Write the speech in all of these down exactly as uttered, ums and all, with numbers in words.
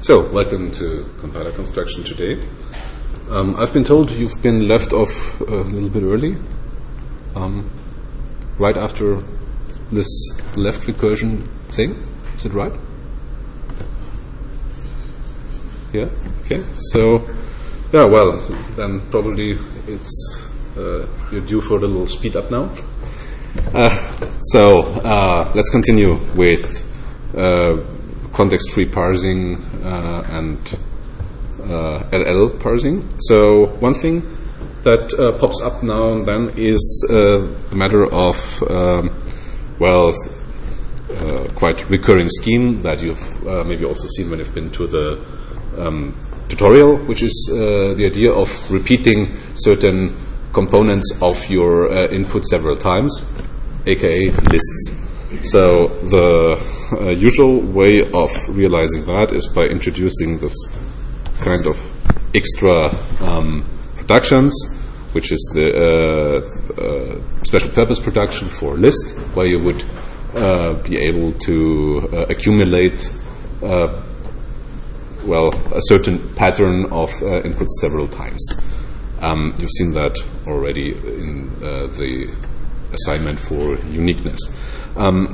So, welcome to compiler construction today. Um, I've been told you've been left off a little bit early, um, right after this left recursion thing. Is it right? Yeah. Okay. So, yeah. Well, then probably it's uh, you're due for a little speed up now. Uh, so uh, let's continue with uh, context-free parsing uh, and uh, L L parsing. So one thing that uh, pops up now and then is uh, the matter of um, well, uh, quite recurring scheme that you've uh, maybe also seen when you've been to the um, tutorial, which is uh, the idea of repeating certain components of your uh, input several times, aka lists. So the uh, usual way of realizing that is by introducing this kind of extra um, productions, which is the uh, uh, special purpose production for list, where you would uh, be able to uh, accumulate uh, well a certain pattern of uh, inputs several times. Um, you've seen that already in uh, the assignment for uniqueness. Um,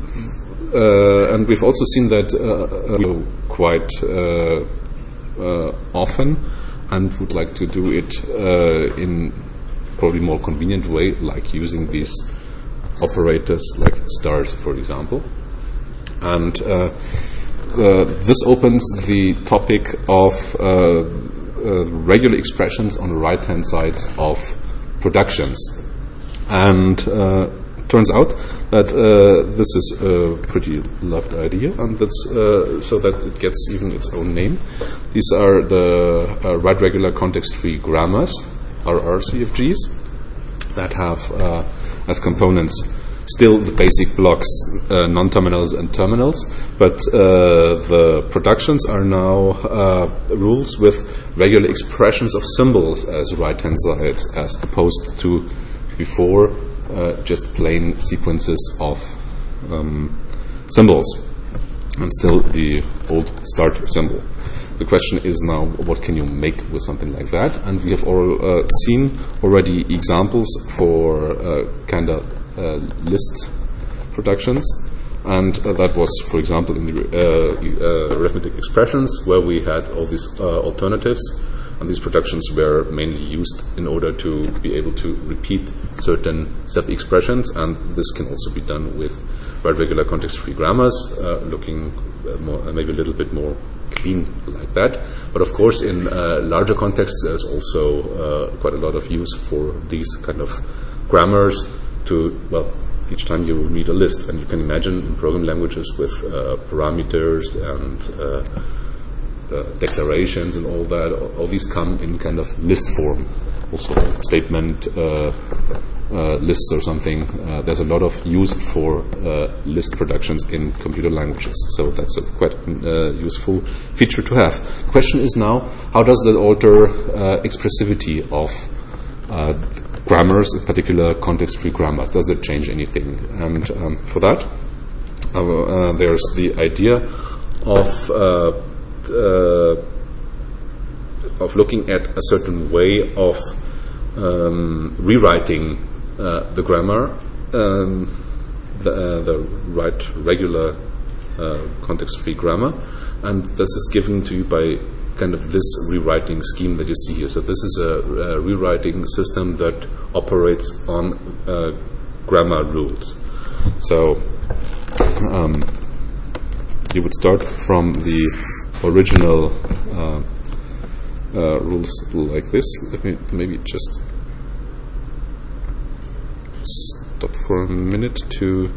uh, and we've also seen that uh, uh, quite uh, uh, often, and would like to do it uh, in probably more convenient way, like using these operators like stars, for example. And uh, uh, this opens the topic of uh, uh, regular expressions on the right-hand sides of productions. And uh, turns out that uh, this is a pretty loved idea, and that's uh, so that it gets even its own name. These are the uh, right regular context-free grammars, R R C F Gs, that have uh, as components still the basic blocks, uh, non-terminals and terminals, but uh, the productions are now uh, rules with regular expressions of symbols as right-hand sides, as opposed to before uh, just plain sequences of um, symbols, and still the old start symbol. The question is now, what can you make with something like that? And we have all uh, seen already examples for uh, kind of uh, list productions, and uh, that was, for example, in the uh, uh, arithmetic expressions, where we had all these uh, alternatives. And these productions were mainly used in order to be able to repeat certain sub-expressions, and this can also be done with right regular context-free grammars, uh, looking uh, more, uh, maybe a little bit more clean like that. But of course, in uh, larger contexts, there's also uh, quite a lot of use for these kind of grammars to, well, each time you read a list. And you can imagine in programming languages with uh, parameters and uh, Uh, declarations and all that, all, all these come in kind of list form, also statement uh, uh, lists or something. Uh, there's a lot of use for uh, list productions in computer languages, so that's a quite uh, useful feature to have. The question is now, how does that alter uh, expressivity of uh, grammars, in particular context-free grammars? Does that change anything? And um, for that, uh, uh, there's the idea of uh, Uh, of looking at a certain way of um, rewriting uh, the grammar, um, the, uh, the right regular uh, context-free grammar, and this is given to you by kind of this rewriting scheme that you see here. So this is a, a rewriting system that operates on uh, grammar rules. So um, you would start from the original uh, uh, rules like this. Let me maybe just stop for a minute to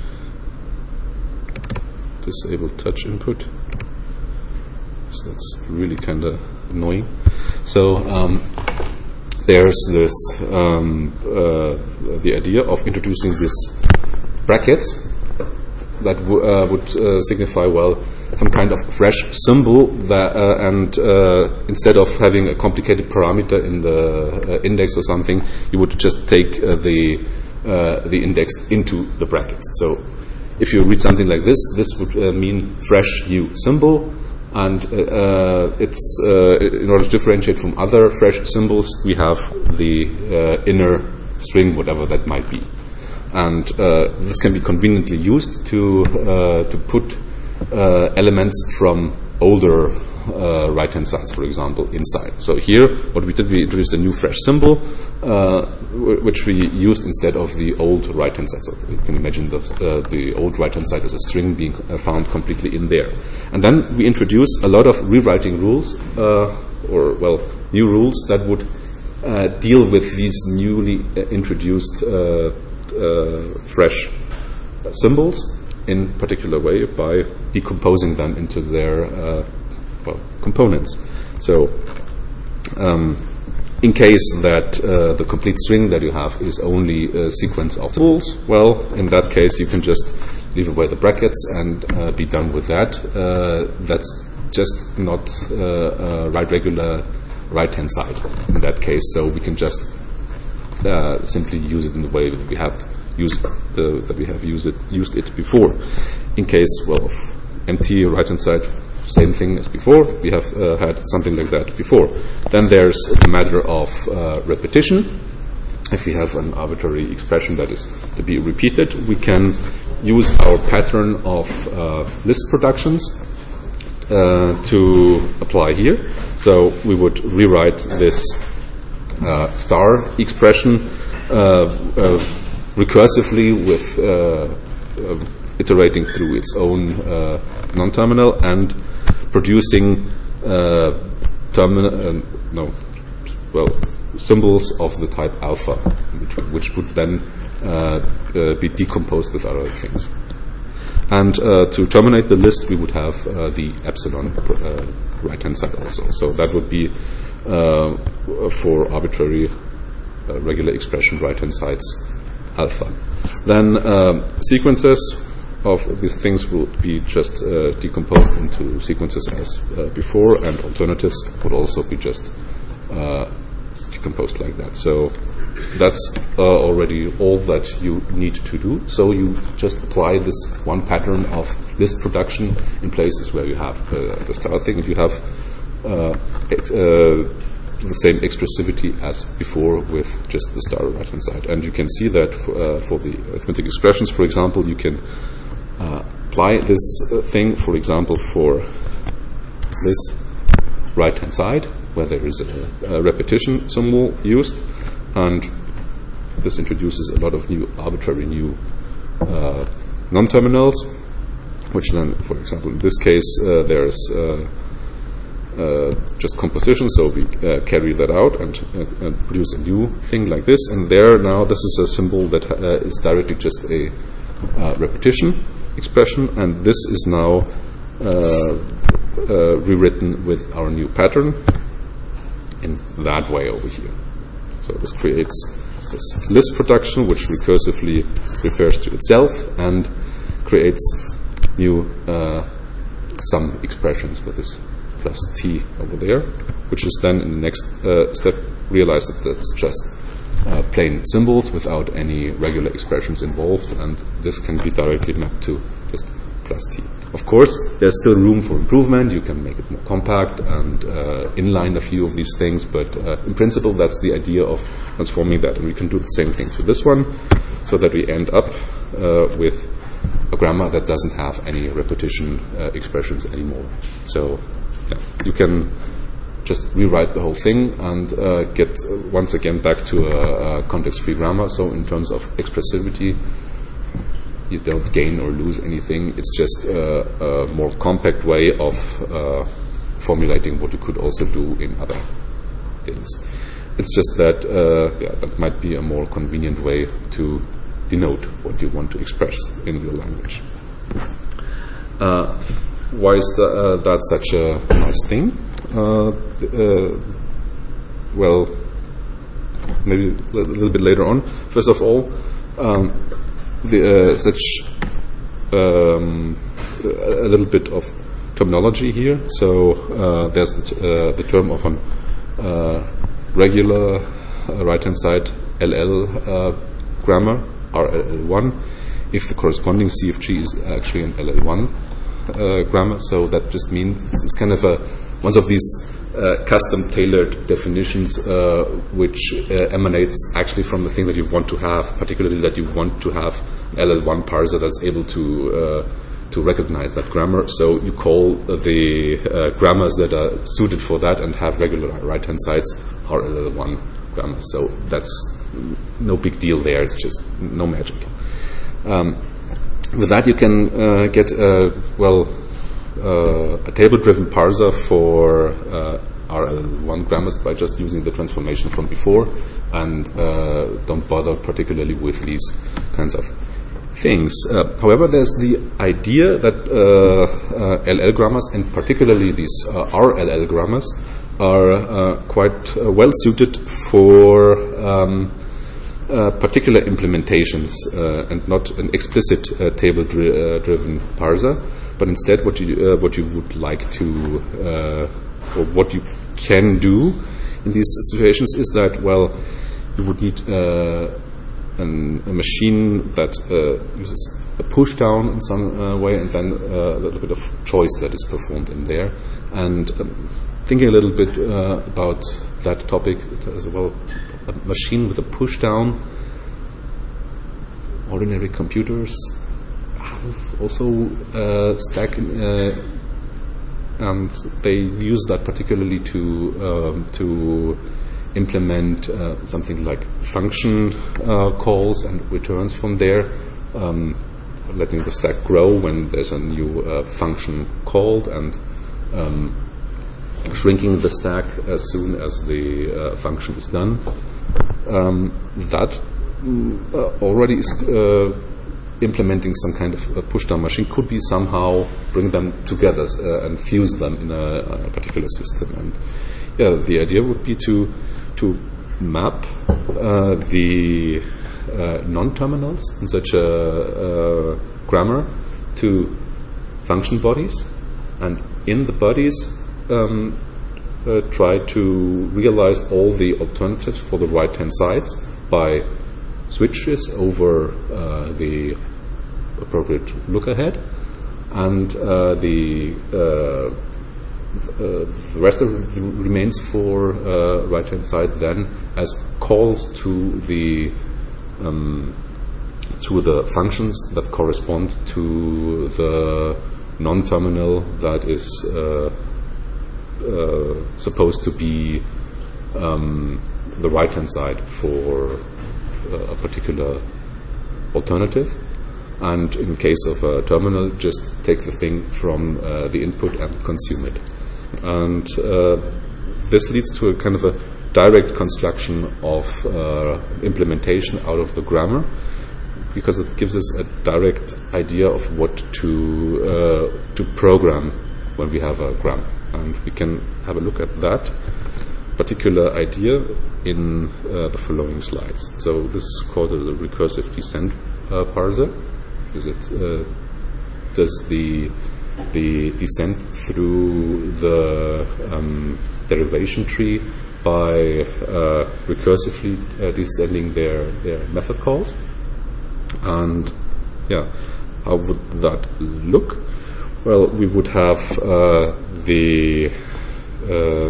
disable touch input. So that's really kind of annoying. So um, there's this um, uh, the idea of introducing this brackets that w- uh, would uh, signify, well, some kind of fresh symbol that, uh, and uh, instead of having a complicated parameter in the uh, index or something, you would just take uh, the uh, the index into the brackets. So if you read something like this, this would uh, mean fresh new symbol, And uh, it's uh, in order to differentiate from other fresh symbols, we have the uh, inner string, whatever that might be. And uh, this can be conveniently used to uh, to put uh, elements from older uh, right-hand sides, for example, inside. So here, what we did, we introduced a new fresh symbol, uh, w- which we used instead of the old right-hand side. So you can imagine the, uh, the old right-hand side as a string being uh, found completely in there. And then we introduced a lot of rewriting rules, uh, or, well, new rules that would uh, deal with these newly uh, introduced uh, uh, fresh symbols in particular way by decomposing them into their uh, well components. So um, in case that uh, the complete string that you have is only a sequence of symbols, well, in that case you can just leave away the brackets and uh, be done with that. Uh, that's just not uh, a right regular right hand side in that case, so we can just uh, simply use it in the way that we have used uh, that we have used it used it before. In case, well, of empty right hand side, same thing as before. We have uh, had something like that before. Then there's the matter of uh, repetition. If we have an arbitrary expression that is to be repeated, we can use our pattern of uh, list productions uh, to apply here. So we would rewrite this uh, star expression uh, uh, recursively with uh, uh, iterating through its own uh, non-terminal and producing uh, terminal, um, no, well, symbols of the type alpha, which, which would then uh, uh, be decomposed with other things. And uh, to terminate the list, we would have uh, the epsilon uh, right-hand side also. So that would be uh, for arbitrary uh, regular expression right-hand sides alpha. Then um, sequences of these things will be just uh, decomposed into sequences as uh, before, and alternatives would also be just uh, decomposed like that. So that's uh, already all that you need to do. So you just apply this one pattern of list production in places where you have uh, the star thing, and you have uh, ex- uh, the same expressivity as before with just the star right hand side. And you can see that for, uh, for the arithmetic expressions, for example, you can uh, apply this uh, thing, for example, for this right hand side where there is a, a repetition symbol used, and this introduces a lot of new arbitrary new uh, non-terminals, which then, for example, in this case uh, there's uh, uh, just composition, so we uh, carry that out and, uh, and produce a new thing like this, and there now this is a symbol that uh, is directly just a uh, repetition expression, and this is now uh, uh, rewritten with our new pattern in that way over here. So this creates this list production, which recursively refers to itself and creates new uh, sum expressions with this plus t over there, which is then in the next uh, step realized that that's just uh, plain symbols without any regular expressions involved, and this can be directly mapped to just plus t. Of course, there's still room for improvement. You can make it more compact and uh, inline a few of these things, but uh, in principle, that's the idea of transforming that. And we can do the same thing to this one, so that we end up uh, with a grammar that doesn't have any repetition uh, expressions anymore. So yeah, you can just rewrite the whole thing and uh, get uh, once again back to a, a context-free grammar. So in terms of expressivity, you don't gain or lose anything. It's just uh, a more compact way of uh, formulating what you could also do in other things. It's just that uh, yeah, that might be a more convenient way to denote what you want to express in your language. Uh, why is the, uh, that such a nice thing? Uh, uh, well, maybe a little bit later on. First of all, um, The, uh, such um, a little bit of terminology here. So uh, there's the, t- uh, the term of an uh, regular uh, right-hand side L L uh, grammar, R L L one, if the corresponding C F G is actually an L L one uh, grammar. So that just means it's kind of a one of these uh, custom tailored definitions uh, which uh, emanates actually from the thing that you want to have, particularly that you want to have L L one parser that's able to uh, to recognize that grammar. So you call the uh, grammars that are suited for that and have regular right-hand sides are L L one grammars. So that's no big deal there. It's just no magic. Um, with that, you can uh, get a, well uh, a table-driven parser for uh, R L L one grammars by just using the transformation from before, and uh, don't bother particularly with these kinds of things. Uh, however, there's the idea that uh, uh, L L grammars, and particularly these uh, R L L grammars, are uh, quite uh, well suited for um, uh, particular implementations uh, and not an explicit uh, table-driven uh, parser, but instead what you uh, what you would like to uh, or what you can do in these situations is that, well, you would need uh, an, a machine that uh, uses a push down in some uh, way, and then uh, a little bit of choice that is performed in there. And um, thinking a little bit uh, about that topic as well, a machine with a push down. Ordinary computers have also uh, stack, uh, and they use that particularly to um, to implement uh, something like function uh, calls and returns from there, um, letting the stack grow when there's a new uh, function called, and um, shrinking the stack as soon as the uh, function is done. Um, that uh, already is uh, implementing some kind of a push-down machine. Could be somehow bring them together uh, and fuse them in a, a particular system. And yeah, the idea would be to to map uh, the uh, non-terminals in such a uh, grammar to function bodies, and in the bodies um, uh, try to realize all the alternatives for the right-hand sides by switches over uh, the appropriate look-ahead, and uh, the uh, Uh, the rest of it remains for uh, right-hand side then as calls to the um, to the functions that correspond to the non-terminal that is uh, uh, supposed to be um, the right-hand side for uh, a particular alternative. And in case of a terminal, just take the thing from uh, the input and consume it. And uh, this leads to a kind of a direct construction of uh, implementation out of the grammar, because it gives us a direct idea of what to uh, to program when we have a grammar. And we can have a look at that particular idea in uh, the following slides. So this is called a recursive descent uh, parser. Is it uh, does the the descent through the um, derivation tree by uh, recursively uh, descending their their method calls. And yeah, how would that look? Well, we would have uh, the uh,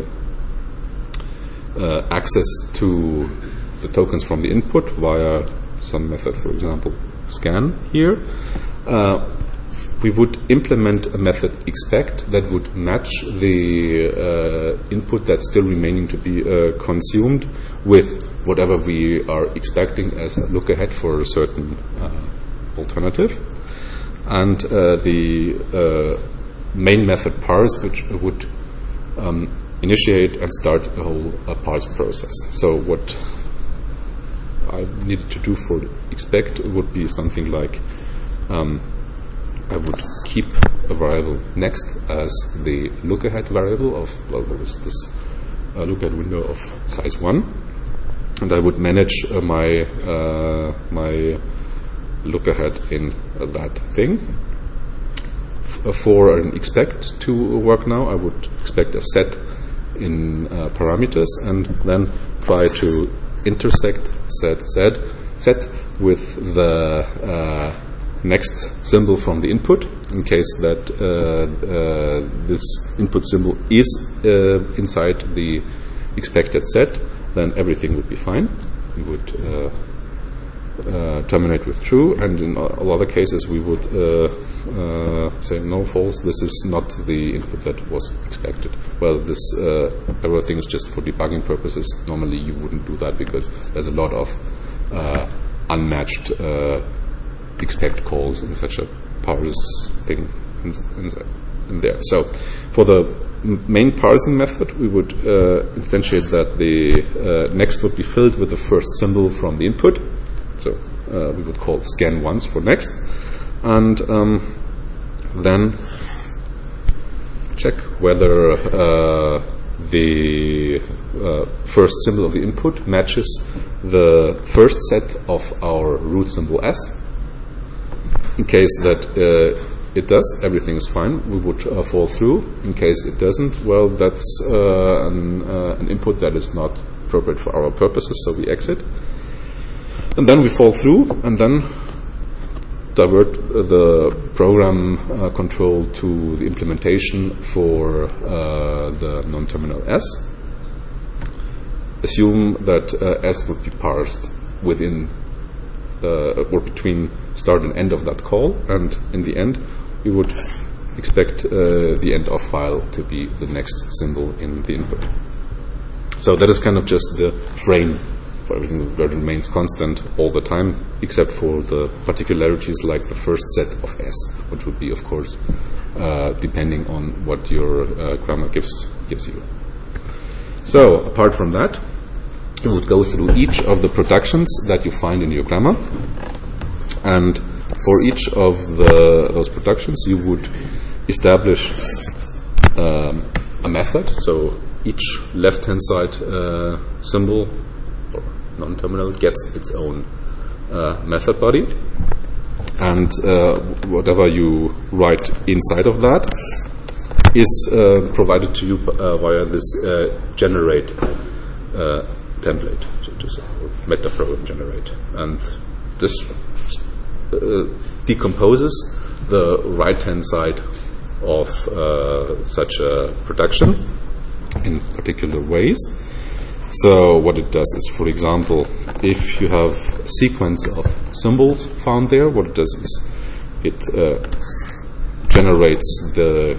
uh, access to the tokens from the input via some method, for example, scan here. Uh, we would implement a method expect that would match the uh, input that's still remaining to be uh, consumed with whatever we are expecting as a look ahead for a certain uh, alternative. And uh, the uh, main method parse, which would um, initiate and start the whole uh, parse process. So what I needed to do for expect would be something like um, I would keep a variable next as the look-ahead variable of, well, this, this uh, look-ahead window of size one, and I would manage uh, my uh, my look-ahead in uh, that thing. F- for an expect to work now, I would expect a set in uh, parameters, and then try to intersect set set set with the uh, next symbol from the input. In case that uh, uh, this input symbol is uh, inside the expected set, then everything would be fine. We would uh, uh, terminate with true, and in all other cases we would uh, uh, say no, false, this is not the input that was expected. Well, this uh, everything is just for debugging purposes. Normally you wouldn't do that because there's a lot of uh, unmatched uh, expect calls in such a parse thing in, in, in there. So for the main parsing method, we would uh, instantiate that the uh, next would be filled with the first symbol from the input. So uh, we would call scan once for next, and um, then check whether uh, the uh, first symbol of the input matches the first set of our root symbol S. In case that uh, it does, everything is fine. We would uh, fall through. In case it doesn't, well, that's uh, an, uh, an input that is not appropriate for our purposes, so we exit. And then we fall through, and then divert the program uh, control to the implementation for uh, the non-terminal S. Assume that uh, S would be parsed within uh, or between start and end of that call, and in the end we would expect uh, the end of file to be the next symbol in the input. So that is kind of just the frame for everything that remains constant all the time, except for the particularities like the first set of S, which would be, of course, uh, depending on what your uh, grammar gives gives you. So apart from that, you would go through each of the productions that you find in your grammar, and for each of the those productions you would establish um, a method. So each left-hand side uh, symbol or non-terminal gets its own uh, method body, and uh, whatever you write inside of that is uh, provided to you uh, via this uh, generate uh, template, so to say, or meta program generate, and this uh, decomposes the right-hand side of uh, such a production in particular ways. So what it does is, for example, if you have a sequence of symbols found there, what it does is it uh, generates the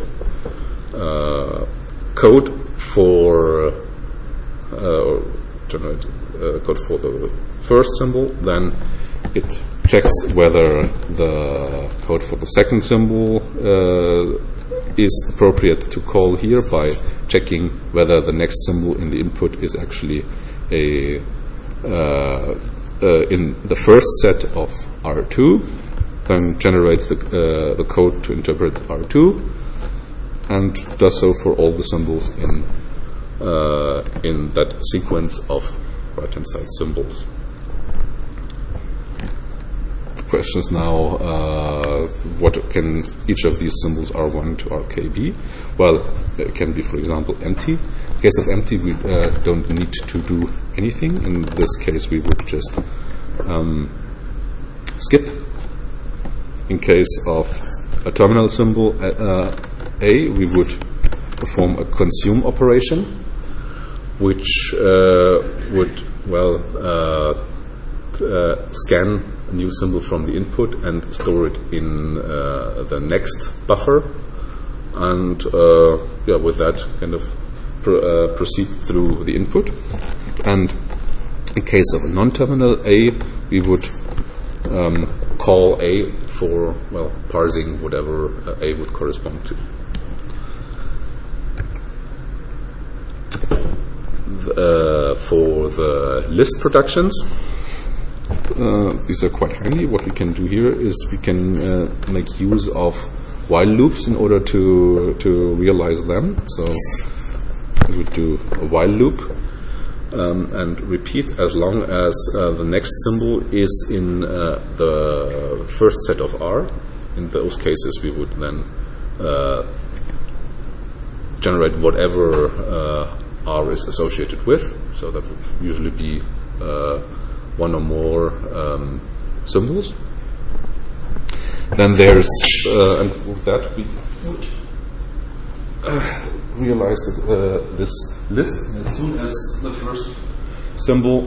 uh, code for uh, generate uh, code for the first symbol, then it checks whether the code for the second symbol uh, is appropriate to call here by checking whether the next symbol in the input is actually a uh, uh, in the first set of R two, then generates the, uh, the code to interpret R two, and does so for all the symbols in uh, in that sequence of right-hand side symbols. The question is now, uh, what can each of these symbols R one to R K be? Well, it can be, for example, empty. In case of empty, we uh, don't need to do anything. In this case, we would just um, skip. In case of a terminal symbol uh, A, we would perform a consume operation, which uh, would, well, uh, uh, scan a new symbol from the input and store it in uh, the next buffer, and uh, yeah, with that kind of pro uh, proceed through the input. And in case of a non-terminal A, we would um, call A for, well, parsing whatever uh, A would correspond to. Uh, for the list productions, uh, these are quite handy. What we can do here is we can uh, make use of while loops in order to to realize them. So we would do a while loop um, and repeat as long as uh, the next symbol is in uh, the first set of R. In those cases, we would then uh, generate whatever uh, R is associated with, so that would usually be uh, one or more um, symbols. Then there's, uh, and with that we would uh, realize that uh, this list, as soon as the first symbol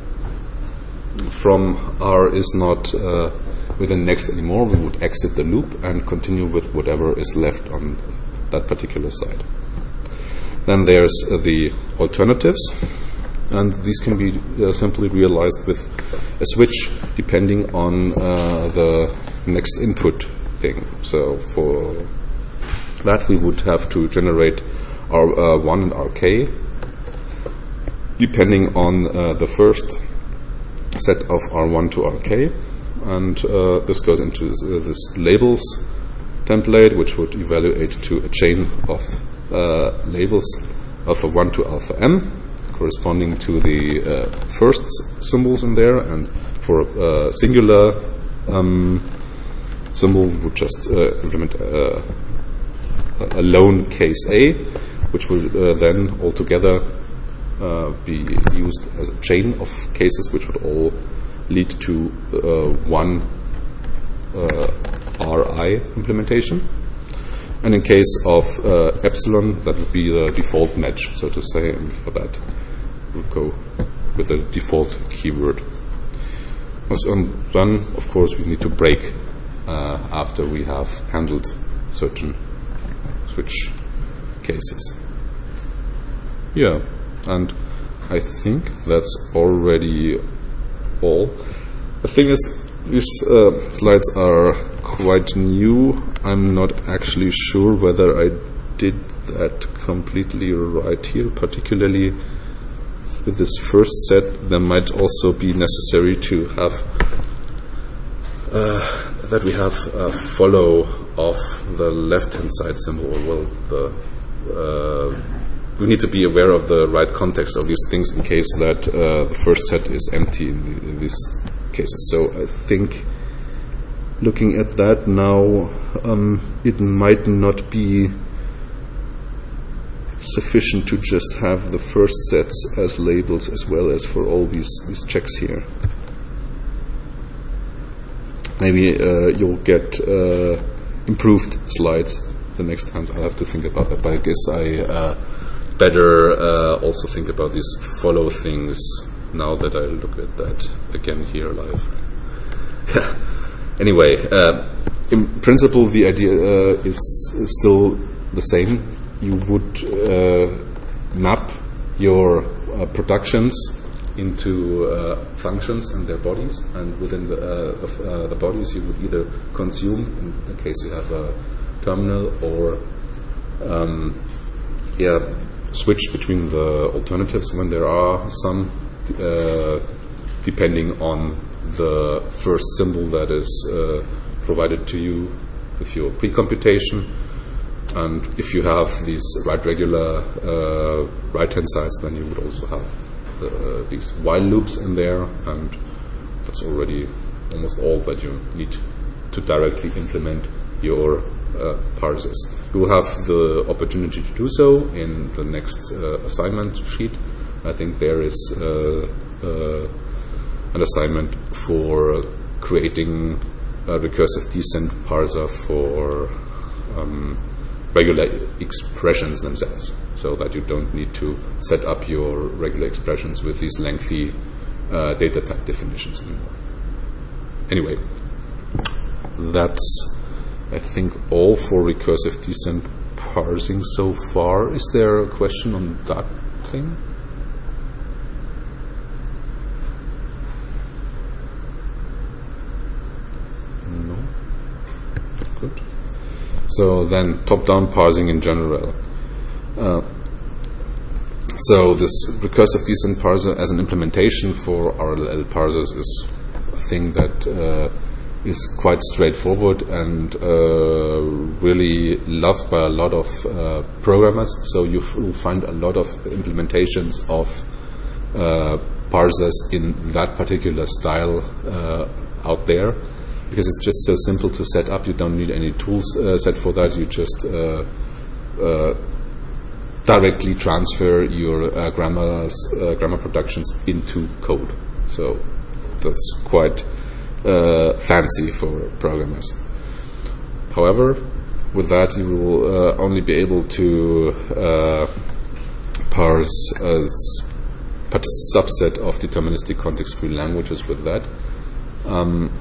from R is not uh, within next anymore, we would exit the loop and continue with whatever is left on that particular side. Then there's uh, the alternatives, and these can be uh, simply realized with a switch depending on uh, the next input thing. So for that we would have to generate R one and R K depending on uh, the first set of R one to R K, and uh, this goes into this, uh, this labels template, which would evaluate to a chain of uh, labels alpha one to alpha m, corresponding to the uh, first symbols in there, and for a uh, singular um, symbol we would just uh, implement uh, a lone case A, which will uh, then altogether uh, be used as a chain of cases, which would all lead to uh, one uh, R I implementation. And in case of uh, epsilon, that would be the default match, so to say, and for that we'll go with the default keyword. And then, of course, we need to break uh, after we have handled certain switch cases. Yeah, and I think that's already all. The thing is, these uh, slides are quite new. I'm not actually sure whether I did that completely right here, particularly with this first set. There might also be necessary to have uh, that we have a follow of the left-hand side symbol. Well, the uh, we need to be aware of the right context of these things in case that uh, the first set is empty in, the, in these cases. So I think looking at that now, um, it might not be sufficient to just have the first sets as labels as well as for all these, these checks here. Maybe uh, you'll get uh, improved slides the next time. I'll have to think about that, but I guess I uh, better uh, also think about these follow things now that I look at that again here live. Anyway, uh, in principle, the idea uh, is still the same. You would uh, map your uh, productions into uh, functions and their bodies, and within the, uh, the, uh, the bodies you would either consume, in the case you have a terminal, or um, yeah, switch between the alternatives when there are some, uh, depending on the first symbol that is uh, provided to you with your pre-computation. And if you have these right regular uh, right-hand sides, then you would also have uh, these while loops in there, and that's already almost all that you need to directly implement your uh, parsers. You will have the opportunity to do so in the next uh, assignment sheet. I think there is uh, uh, an assignment for creating a recursive descent parser for um, regular expressions themselves, so that you don't need to set up your regular expressions with these lengthy uh, data type definitions anymore. Anyway, that's, I think, all for recursive descent parsing so far. Is there a question on that thing? No? Good. So then, top-down parsing in general. Uh, so this recursive descent parser as an implementation for R L L parsers is a thing that uh, is quite straightforward and uh, really loved by a lot of uh, programmers. So you f- will find a lot of implementations of uh, parsers in that particular style uh, out there, because it's just so simple to set up. You don't need any tools uh, set for that. You just uh, uh, directly transfer your uh, grammars, uh, grammar productions into code. So that's quite uh, fancy for programmers. however, with that you will uh, only be able to uh, parse a but a subset of deterministic context-free languages with that. Um,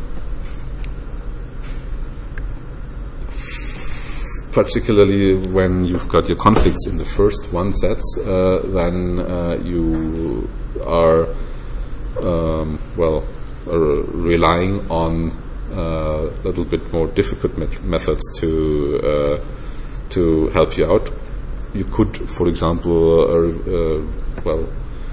particularly when you've got your conflicts in the first one sets, uh, then uh, you are um, well uh, relying on uh, a little bit more difficult met- methods to uh, to help you out. You could, for example, uh, uh, well.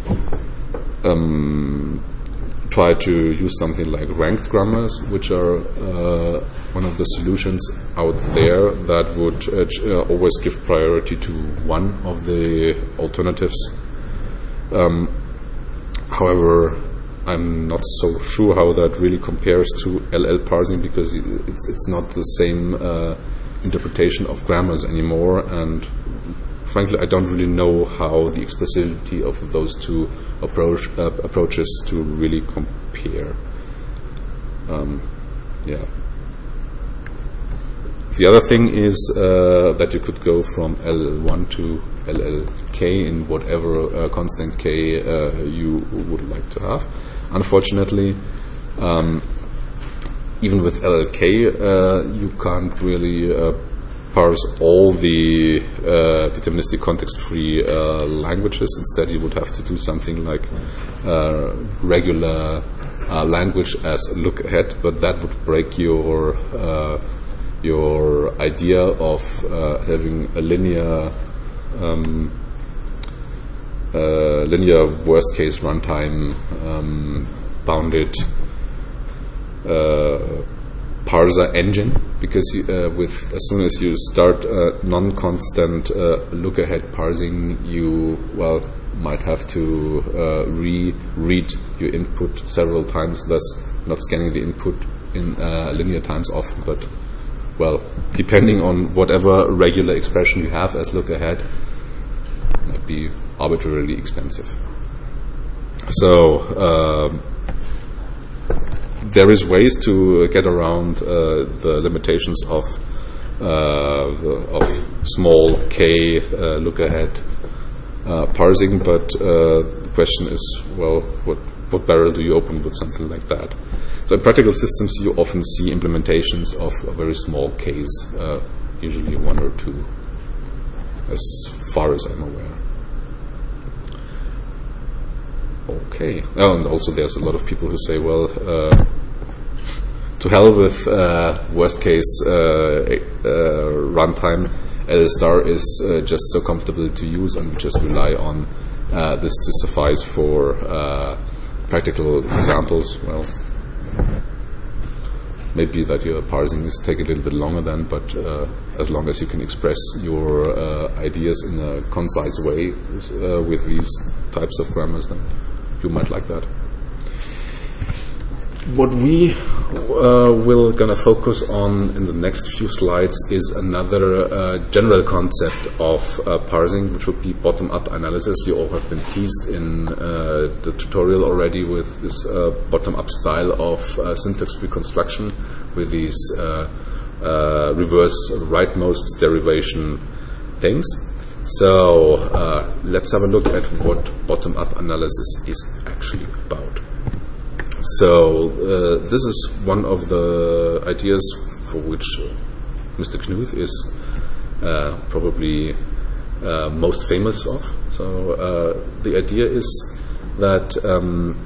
Um, try to use something like ranked grammars, which are uh, one of the solutions out there that would uh, ch- uh, always give priority to one of the alternatives. Um, however, I'm not so sure how that really compares to L L parsing, because it's it's not the same uh, interpretation of grammars anymore, and frankly, I don't really know how the expressivity of those two approach, uh, approaches to really compare. Um, yeah. The other thing is uh, that you could go from L L one to L L K in whatever uh, constant K uh, you would like to have. Unfortunately, um, even with L L K, uh, you can't really uh, parse all the uh, deterministic context-free uh, languages. Instead, you would have to do something like uh, regular uh, language as a look ahead, but that would break your uh, your idea of uh, having a linear um, uh, linear worst-case runtime um, bounded uh, parser engine, because you, uh, with as soon as you start uh, non-constant uh, look-ahead parsing, you well might have to uh, re-read your input several times, thus not scanning the input in uh, linear times often. But well, depending on whatever regular expression you have as look-ahead, might be arbitrarily expensive. So. Um, There is ways to get around uh, the limitations of uh, the, of small k uh, look-ahead uh, parsing, but uh, the question is, well, what what barrel do you open with something like that? So in practical systems, you often see implementations of very small k's, uh, usually one or two, as far as I'm aware. Okay. Oh, and also there's a lot of people who say, well, uh, to hell with uh, worst case uh, uh, runtime. L star is uh, just so comfortable to use, and we just rely on uh, this to suffice for uh, practical examples. Well, maybe that your parsing is take a little bit longer then, but uh, as long as you can express your uh, ideas in a concise way uh, with these types of grammars, then you might like that. What we uh, will gonna focus on in the next few slides is another uh, general concept of uh, parsing, which would be bottom-up analysis. You all have been teased in uh, the tutorial already with this uh, bottom-up style of uh, syntax reconstruction with these uh, uh, reverse rightmost derivation things. So uh, let's have a look at what bottom-up analysis is actually about. So uh, this is one of the ideas for which Mister Knuth is uh, probably uh, most famous of. So uh, the idea is that um,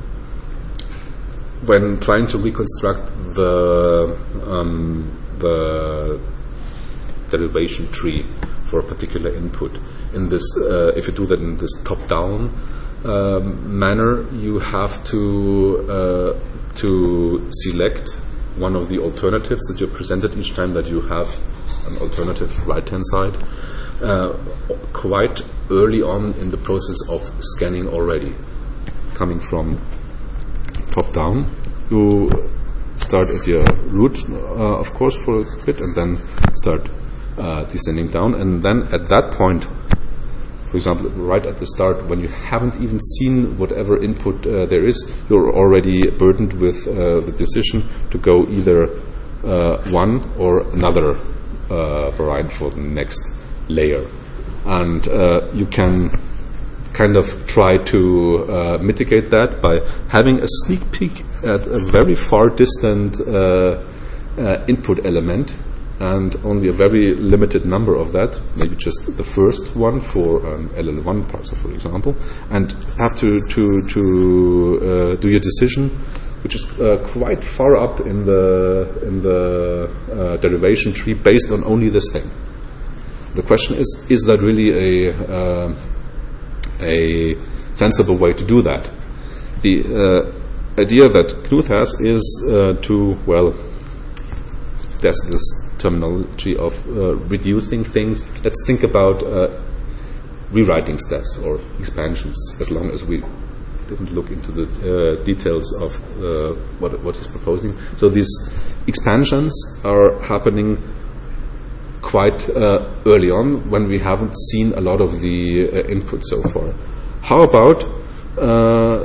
when trying to reconstruct the um, the derivation tree for a particular input, in this, uh, if you do that in this top-down Um, manner, you have to uh, to select one of the alternatives that you're presented each time that you have an alternative right-hand side uh, quite early on in the process of scanning already. Coming from top-down, you start at your root, uh, of course, for a bit, and then start uh, descending down, and then at that point, for example, right at the start, when you haven't even seen whatever input uh, there is, you're already burdened with uh, the decision to go either uh, one or another uh, variant for the next layer. And uh, you can kind of try to uh, mitigate that by having a sneak peek at a very far distant uh, uh, input element, and only a very limited number of that, maybe just the first one for an L L one parser, for example, and have to to to uh, do your decision, which is uh, quite far up in the in the uh, derivation tree based on only this thing. The question is: is that really a uh, a sensible way to do that? The uh, idea that Knuth has is uh, to well, there's this terminology of uh, reducing things. Let's think about uh, rewriting steps or expansions, as long as we didn't look into the uh, details of uh, what, what he's proposing. So these expansions are happening quite uh, early on, when we haven't seen a lot of the uh, input so far. How about uh,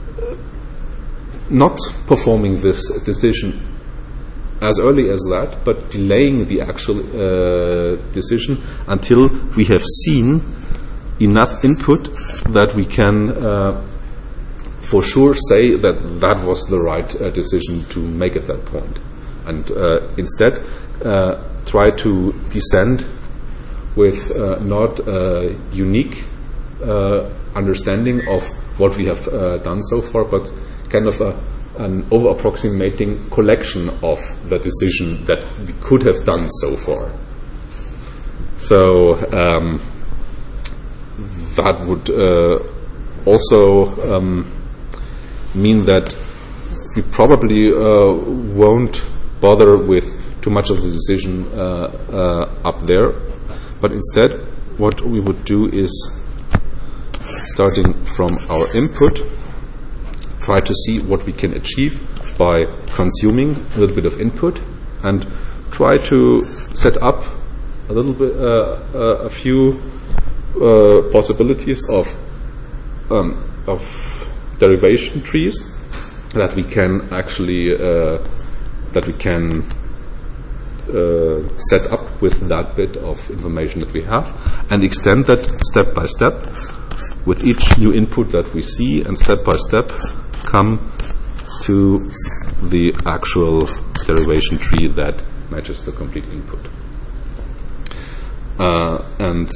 not performing this decision as early as that, but delaying the actual uh, decision until we have seen enough input that we can uh, for sure say that that was the right uh, decision to make at that point. And uh, instead uh, try to descend with uh, not a unique uh, understanding of what we have uh, done so far, but kind of a an over-approximating collection of the decision that we could have done so far. So um, that would uh, also um, mean that we probably uh, won't bother with too much of the decision uh, uh, up there, but instead what we would do is, starting from our input, try to see what we can achieve by consuming a little bit of input, and try to set up a little bit, uh, uh, a few uh, possibilities of um, of derivation trees that we can actually uh, that we can uh, set up with that bit of information that we have, and extend that step by step with each new input that we see, and step by step come to the actual derivation tree that matches the complete input. Uh, and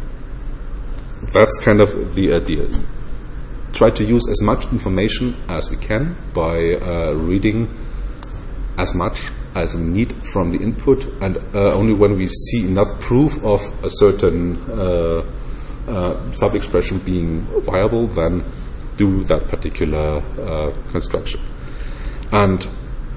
that's kind of the idea. Try to use as much information as we can by uh, reading as much as we need from the input, and uh, only when we see enough proof of a certain uh, uh, sub-expression being viable, then do that particular uh, construction. And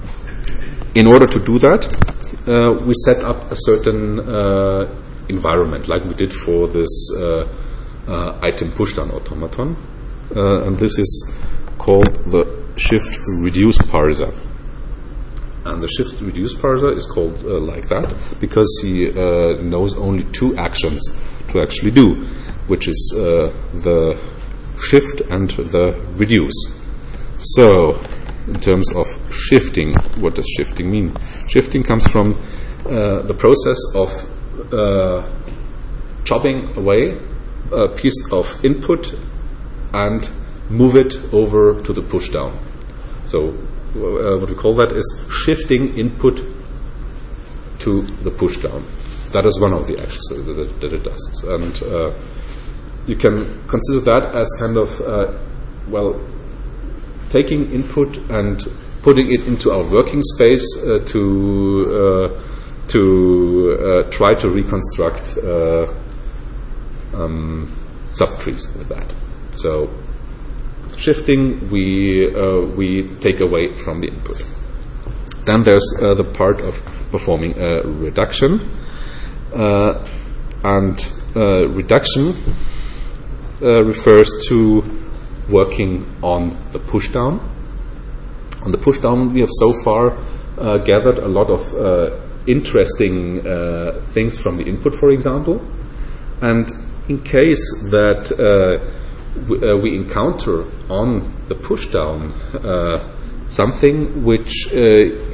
in order to do that, uh, we set up a certain uh, environment, like we did for this uh, uh, item pushdown automaton. Uh, and this is called the shift reduce parser. And the shift reduce parser is called uh, like that because he uh, knows only two actions to actually do, which is uh, the shift and the reduce. So, in terms of shifting, what does shifting mean? Shifting comes from uh, the process of uh, chopping away a piece of input and move it over to the pushdown. So, uh, what we call that is shifting input to the pushdown. That is one of the actions that, that, that it does. And uh, you can consider that as kind of, uh, well, taking input and putting it into our working space uh, to uh, to uh, try to reconstruct uh, um, subtrees with that. So shifting, we uh, we take away from the input. Then there's uh, the part of performing a reduction, uh, and uh, reduction Uh, refers to working on the pushdown. On the pushdown, we have so far uh, gathered a lot of uh, interesting uh, things from the input, for example. And in case that uh, w- uh, we encounter on the pushdown uh, something which uh,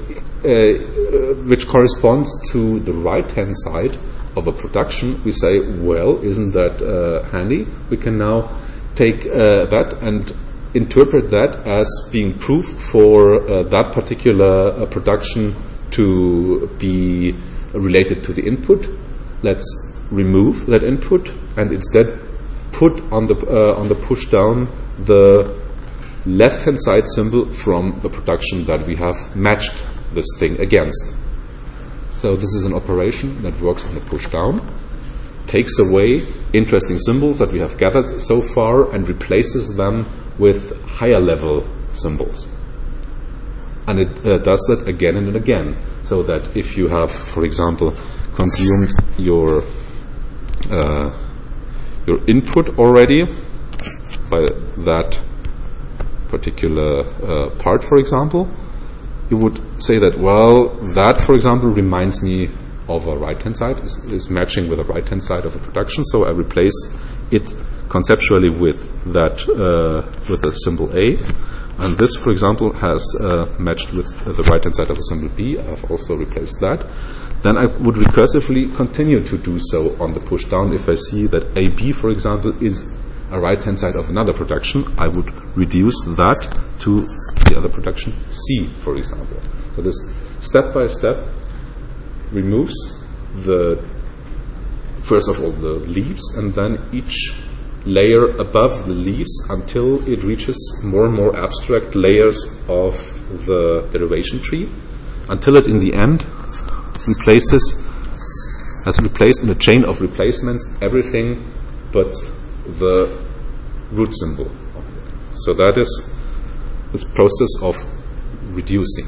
uh, which corresponds to the right-hand side of a production, we say, well, isn't that uh, handy? We can now take uh, that and interpret that as being proof for uh, that particular uh, production to be related to the input. Let's remove that input and instead put on the uh, on the push down the left-hand side symbol from the production that we have matched this thing against. So this is an operation that works on the push down, takes away interesting symbols that we have gathered so far and replaces them with higher level symbols. And it uh, does that again and again, so that if you have, for example, consumed your uh, your input already by that particular uh, part, for example, you would say that, well, that, for example, reminds me of a right-hand side, is, is matching with the right-hand side of a production, so I replace it conceptually with that, uh, with the symbol A. And this, for example, has uh, matched with uh, the right-hand side of the symbol B. I've also replaced that. Then I would recursively continue to do so on the push-down. If I see that A B, for example, is a right-hand side of another production, I would reduce that to the other production, C, for example. So this step-by-step removes the, first of all, the leaves, and then each layer above the leaves until it reaches more and more abstract layers of the derivation tree, until it in the end replaces, has replaced in a chain of replacements everything but the root symbol. So that is this process of reducing.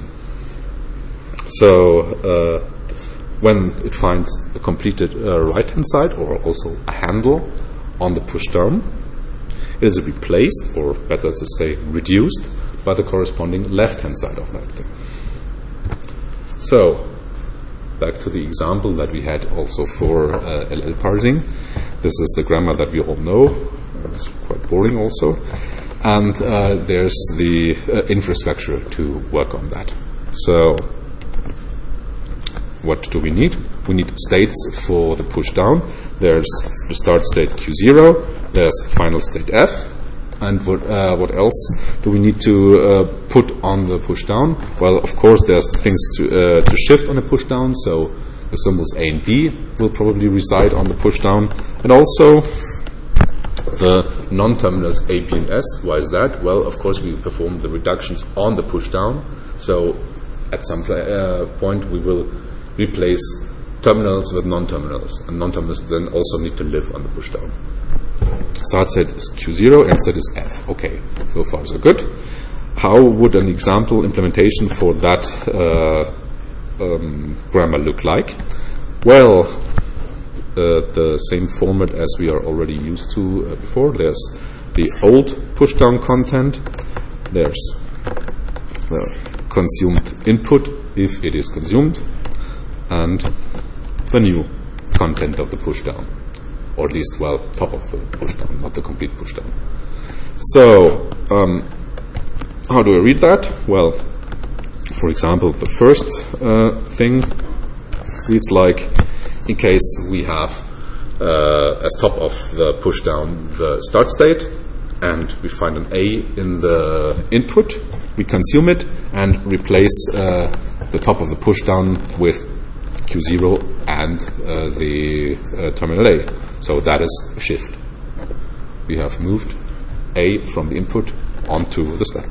So uh, when it finds a completed uh, right-hand side, or also a handle on the push-down, it is replaced, or better to say reduced, by the corresponding left-hand side of that thing. So, back to the example that we had also for uh, L L parsing. This is the grammar that we all know. It's quite boring also. And uh, there's the uh, infrastructure to work on that. So, what do we need? We need states for the push down. There's the start state Q zero, there's final state F, and what, uh, what else do we need to uh, put on the push down? Well, of course, there's things to, uh, to shift on the push down, so the symbols A and B will probably reside on the push down, and also the non-terminals A, B, and S. Why is that? Well, of course, we perform the reductions on the push down, so at some pl- uh, point we will replace terminals with non-terminals, and non-terminals then also need to live on the push-down. Start state is Q zero, end state is F. Okay, so far so good. How would an example implementation for that uh, um, grammar look like? Well, uh, the same format as we are already used to uh, before. There's the old push-down content. There's the consumed input, if it is consumed, and the new content of the pushdown, or at least, well, top of the pushdown, not the complete pushdown. So, um, how do I read that? Well, for example, the first uh, thing reads like, in case we have uh, as top of the pushdown the start state, and we find an A in the input, we consume it and replace uh, the top of the pushdown with Q zero and uh, the uh, terminal A. So that is a shift. We have moved A from the input onto the stack.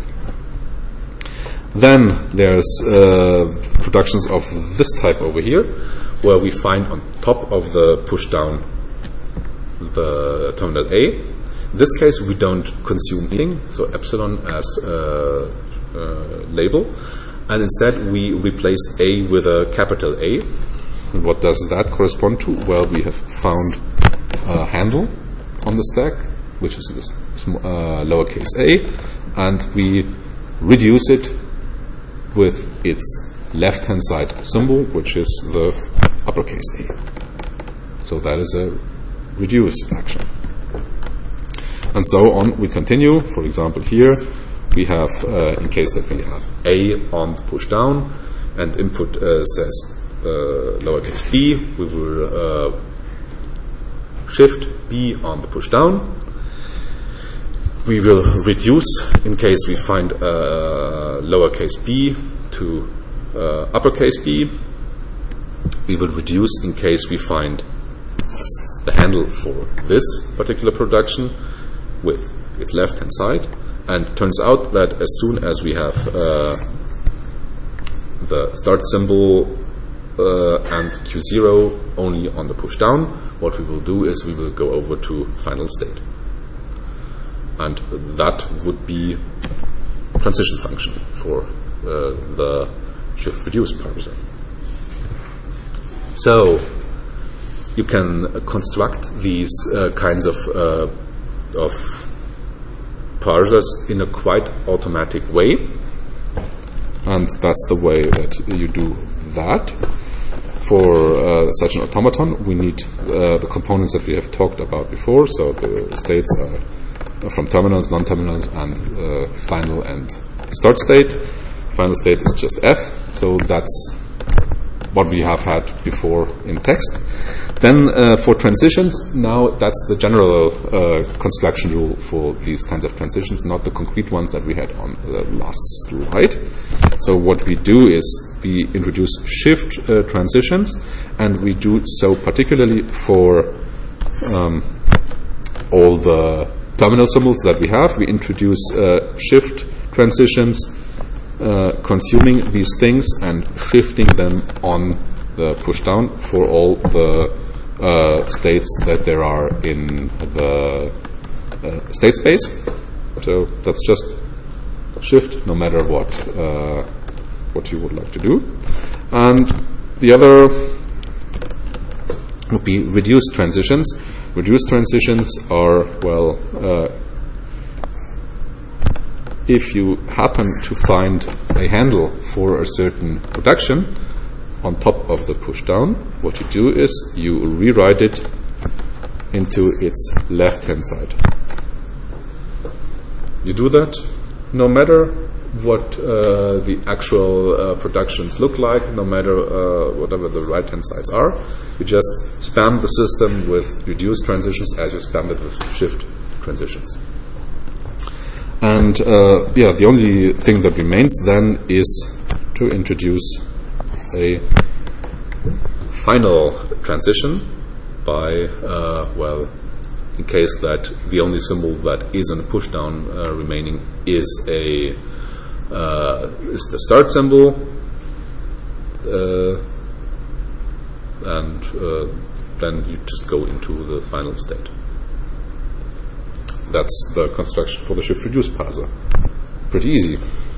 Then there's uh, productions of this type over here, where we find on top of the pushdown the terminal A. In this case, we don't consume anything, so epsilon as a uh, label. And instead we replace A with a capital A. And what does that correspond to? Well, we have found a handle on the stack, which is this sm- uh, lowercase a, and we reduce it with its left-hand side symbol, which is the uppercase A. So that is a reduce action. And so on we continue. For example, here we have, uh, in case that we have A on the push down, and input uh, says uh, lowercase b, we will uh, shift b on the push down. We will reduce in case we find uh, lowercase b to uh, uppercase b. We will reduce in case we find the handle for this particular production with its left hand side. And it turns out that as soon as we have uh, the start symbol uh, and Q zero only on the push down, what we will do is we will go over to final state. And that would be transition function for uh, the shift reduce parser. So you can uh, construct these uh, kinds of uh, of parsers in a quite automatic way, and that's the way that you do that. For uh, such an automaton, we need uh, the components that we have talked about before. So the states are from terminals, non-terminals, and uh, final and start state. Final state is just F, so that's what we have had before in text. Then uh, for transitions, now that's the general uh, construction rule for these kinds of transitions, not the concrete ones that we had on the last slide. So what we do is we introduce shift uh, transitions, and we do so particularly for um, all the terminal symbols that we have. We introduce uh, shift transitions uh, consuming these things and shifting them on the push down for all the uh, states that there are in the uh, state space. So that's just shift no matter what uh, what you would like to do. And the other would be reduced transitions. Reduced transitions are, well, uh, if you happen to find a handle for a certain production on top of the push down, what you do is you rewrite it into its left hand side. You do that no matter what uh, the actual uh, productions look like, no matter uh, whatever the right hand sides are. You just spam the system with reduced transitions as you spam it with shift transitions. And uh, yeah, the only thing that remains then is to introduce a final transition by, uh, well, in case that the only symbol that is on the push down uh, remaining is a uh, is the start symbol, uh, and uh, then you just go into the final state. That's the construction for the shift reduce parser. Pretty easy.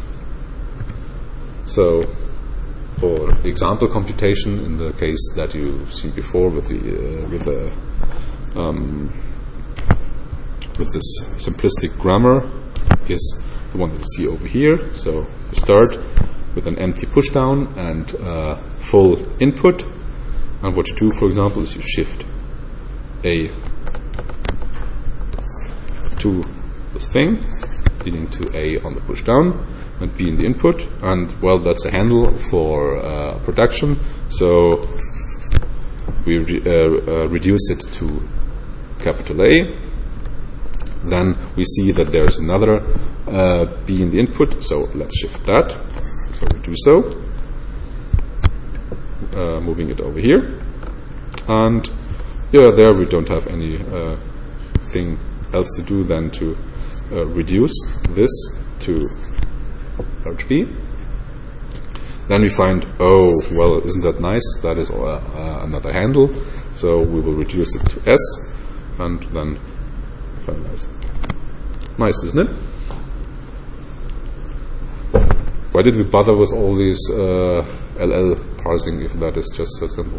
So, for example computation, in the case that you've seen before with the uh, with the um, with this simplistic grammar, is the one that you see over here. So you start with an empty push down and uh, full input, and what you do, for example, is you shift A to this thing, leading to A on the push down, and B in the input, and well, that's a handle for uh, production, so we re- uh, uh, reduce it to capital A. Then we see that there's another uh, B in the input, so let's shift that. So we do so, uh, moving it over here, and yeah, there we don't have any uh, thing else to do than to uh, reduce this to large B. Then we find, oh, well, isn't that nice? That is uh, uh, another handle, so we will reduce it to S, and then finalize. Nice, isn't it? Why did we bother with all these uh, L L parsing if that is just so simple?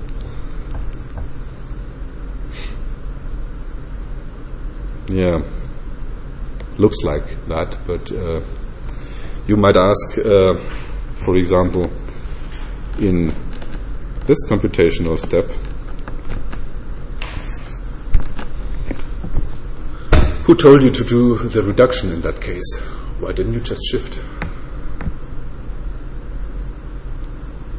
Yeah, looks like that, but uh, you might ask, uh, for example, in this computational step, who told you to do the reduction in that case? Why didn't you just shift?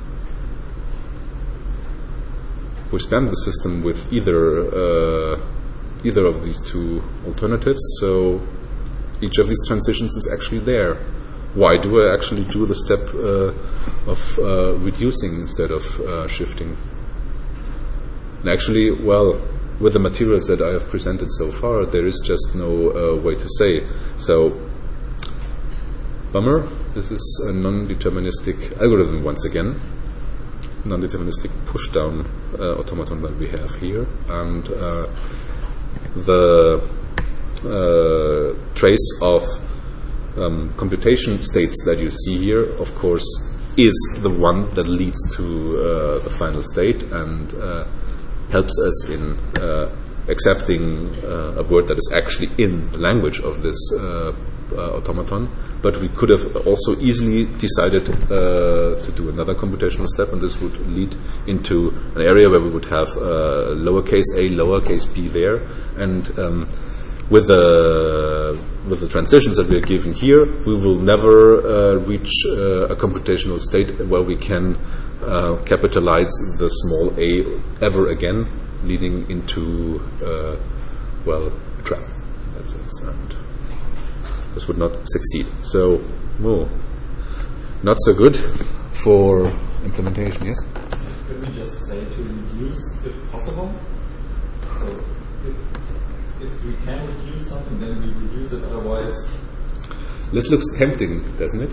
we spam the system with either uh, either of these two alternatives, so each of these transitions is actually there. Why do I actually do the step uh, of uh, reducing instead of uh, shifting? And actually, well, with the materials that I have presented so far, there is just no uh, way to say. So, bummer, this is a non-deterministic algorithm once again. Non-deterministic push-down uh, automaton that we have here. And uh, the uh, trace of um, computation states that you see here, of course, is the one that leads to uh, the final state and uh, helps us in uh, accepting uh, a word that is actually in the language of this uh, uh, automaton. But we could have also easily decided uh, to do another computational step, and this would lead into an area where we would have uh, lowercase a, lowercase b there, and um, with the with the transitions that we are given here, we will never uh, reach uh, a computational state where we can uh, capitalize the small a ever again, leading into uh, well a trap. That's it. And this would not succeed. So, well, not so good for implementation. Yes. Could we just say to reduce if possible? So, if if we can reduce something, then we reduce it. Otherwise, this looks tempting, doesn't it?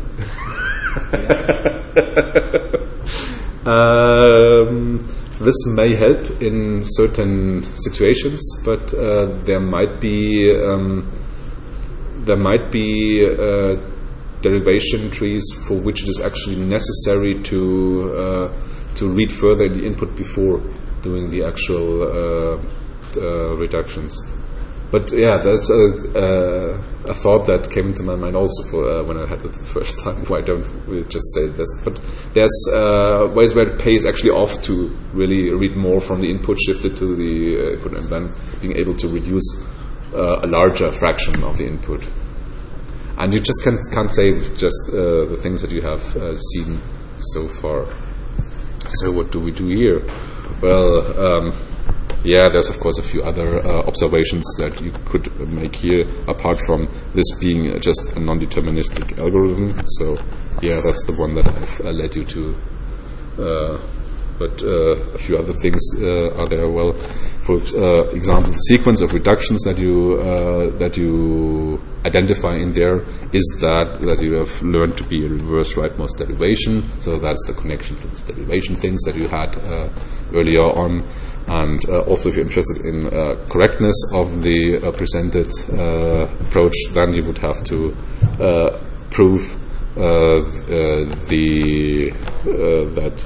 um, this may help in certain situations, but uh, there might be. Um, There might be uh, derivation trees for which it is actually necessary to uh, to read further in the input before doing the actual uh, uh, reductions. But yeah, that's a, uh, a thought that came into my mind also for uh, when I had it the first time. Why don't we just say this? But there's uh, ways where it pays actually off to really read more from the input, shift it to the uh, input, and then being able to reduce Uh, a larger fraction of the input. And you just can't, can't say just uh, the things that you have uh, seen so far. So what do we do here? Well, um, yeah, there's of course a few other uh, observations that you could make here, apart from this being just a non-deterministic algorithm. So yeah, that's the one that I've uh, led you to. Uh, But uh, a few other things uh, are there. Well, for uh, example, the sequence of reductions that you uh, that you identify in there is that that you have learned to be a reverse rightmost derivation. So that's the connection to this derivation things that you had uh, earlier on. And uh, also, if you're interested in uh, correctness of the uh, presented uh, approach, then you would have to uh, prove uh, uh, the uh, that.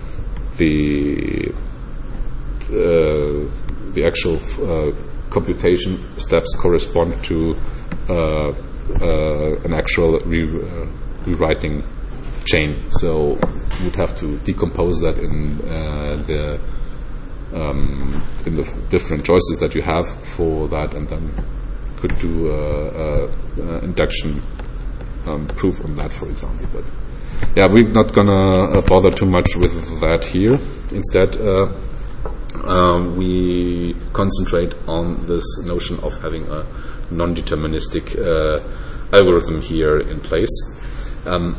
the uh, the actual uh, computation steps correspond to uh, uh, an actual re- uh, rewriting chain. So you'd have to decompose that in uh, the um, in the f- different choices that you have for that, and then could do uh, uh, uh, induction um, proof on that, for example. But yeah, we're not gonna uh, bother too much with that here. Instead, uh, uh, we concentrate on this notion of having a non-deterministic uh, algorithm here in place. Um,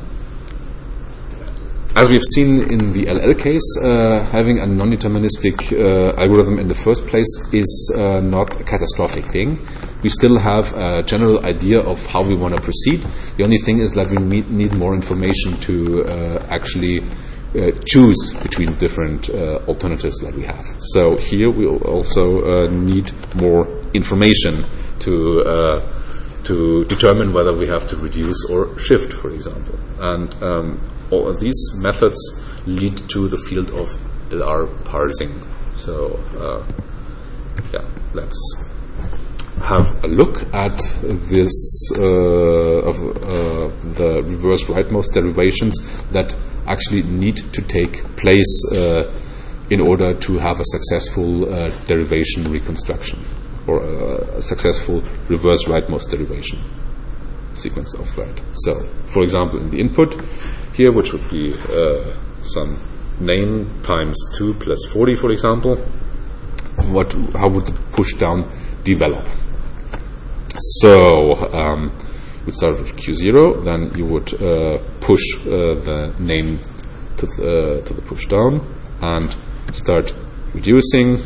as we've seen in the L L case, uh, having a non-deterministic uh, algorithm in the first place is uh, not a catastrophic thing. We still have a general idea of how we want to proceed. The only thing is that we need, need more information to uh, actually uh, choose between different uh, alternatives that we have. So here we also uh, need more information to uh, to determine whether we have to reduce or shift, for example. And um, all of these methods lead to the field of L R parsing. So uh, yeah, let's have a look at this uh, of uh, the reverse rightmost derivations that actually need to take place uh, in order to have a successful uh, derivation reconstruction, or a, a successful reverse rightmost derivation sequence of that. So, for example, in the input here, which would be uh, some name times two plus forty, for example, what how would the push down develop? So um, we start with Q zero, then you would uh, push uh, the name to the, uh, to the push down and start reducing,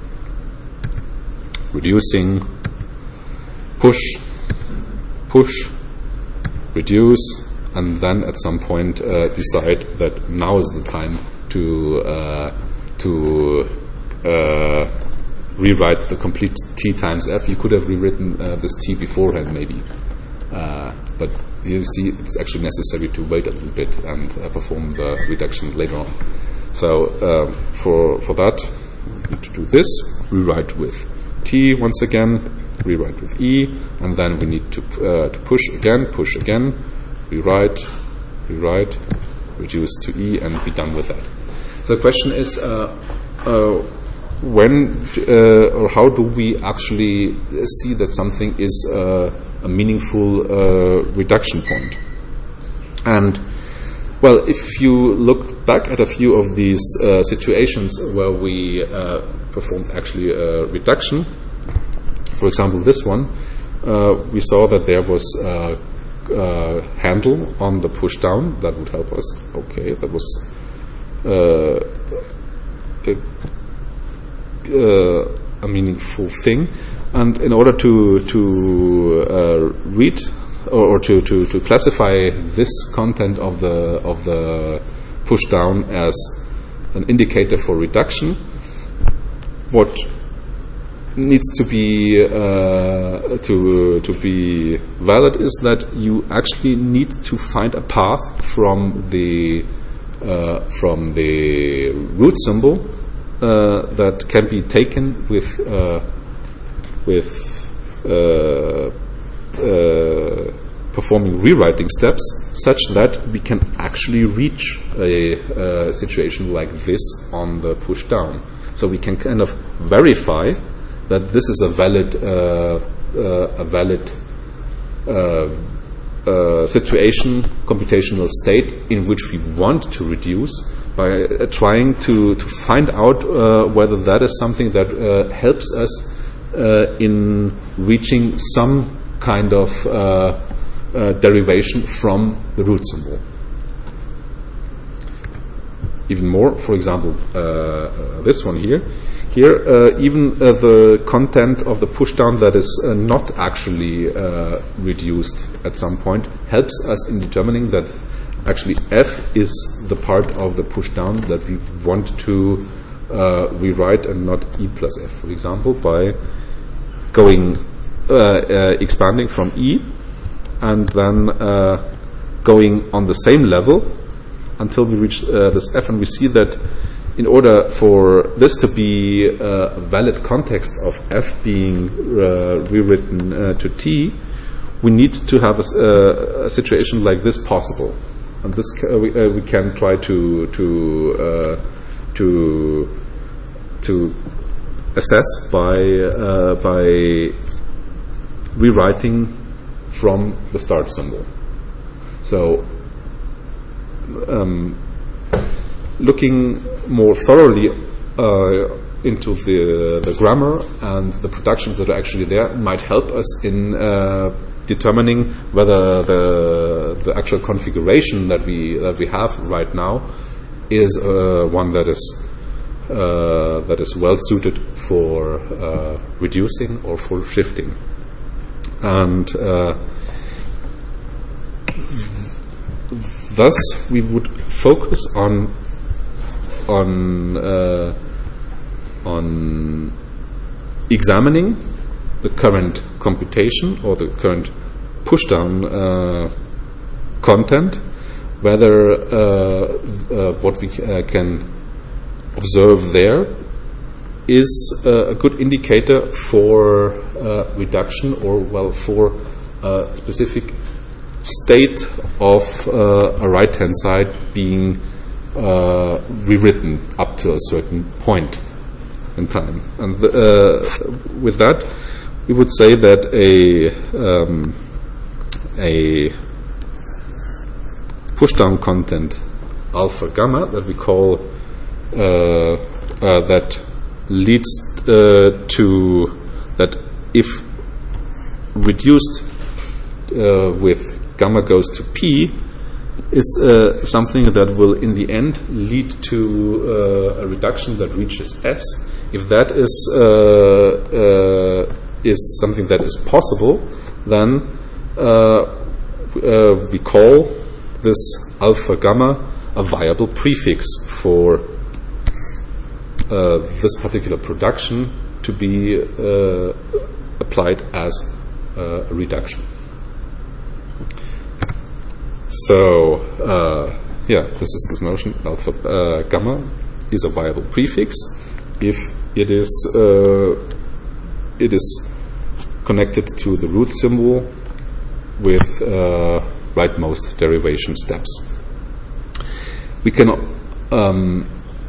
reducing, push, push, reduce, and then at some point uh, decide that now is the time to uh, to uh, rewrite the complete t times f. You could have rewritten uh, this t beforehand, maybe, uh, but you see it's actually necessary to wait a little bit and uh, perform the reduction later on. So um, for for that, we need to do this. Rewrite with t once again. Rewrite with e, and then we need to uh, to push again, push again, rewrite, rewrite, reduce to e, and be done with that. So the question is, uh, uh, when uh, or how do we actually see that something is uh, a meaningful uh, reduction point? And well, if you look back at a few of these uh, situations where we uh, performed actually a reduction, for example, this one, uh, we saw that there was a, a handle on the push down that would help us. Okay, that was uh, a, uh, a meaningful thing. And in order to to uh, read or, or to, to, to classify this content of the of the push down as an indicator for reduction, what needs to be uh, to to be valid is that you actually need to find a path from the uh, from the root symbol uh, that can be taken with uh, with uh, uh, performing rewriting steps, such that we can actually reach a, a situation like this on the push down. So we can kind of verify that this is a valid uh, uh, a valid uh, uh, situation, computational state in which we want to reduce, by uh, trying to, to find out uh, whether that is something that uh, helps us uh, in reaching some kind of uh, uh, derivation from the root symbol. Even more, for example, uh, uh, this one here. Here, uh, even uh, the content of the pushdown that is uh, not actually uh, reduced at some point helps us in determining that actually f is the part of the pushdown that we want to uh, rewrite and not e plus f, for example, by going uh, uh, expanding from e and then uh, going on the same level until we reach uh, this f, and we see that in order for this to be uh, a valid context of f being uh, rewritten uh, to t, we need to have a, uh, a situation like this possible, and this ca- we, uh, we can try to to uh, to to assess by uh, by rewriting from the start symbol. So. Um, looking more thoroughly uh, into the, the grammar and the productions that are actually there might help us in uh, determining whether the the actual configuration that we that we have right now is uh, one that is uh, that is well suited for uh, reducing or for shifting. And uh, thus we would focus on on uh, on examining the current computation or the current pushdown uh, content, whether uh, uh, what we uh, can observe there is uh, a good indicator for uh, reduction, or well, for a specific state of uh, a right-hand side being uh, rewritten up to a certain point in time. And the, uh, with that, we would say that a um, a pushdown content alpha gamma that we call uh, uh, that leads uh, to that if reduced uh, with gamma goes to p is uh, something that will in the end lead to uh, a reduction that reaches S. If that is uh, uh, is something that is possible, then uh, uh, we call this alpha gamma a viable prefix for uh, this particular production to be uh, applied as uh, a reduction. So, uh, yeah, this is this notion. Alpha uh, gamma is a viable prefix if it is uh, it is connected to the root symbol with uh, rightmost derivation steps. We can um,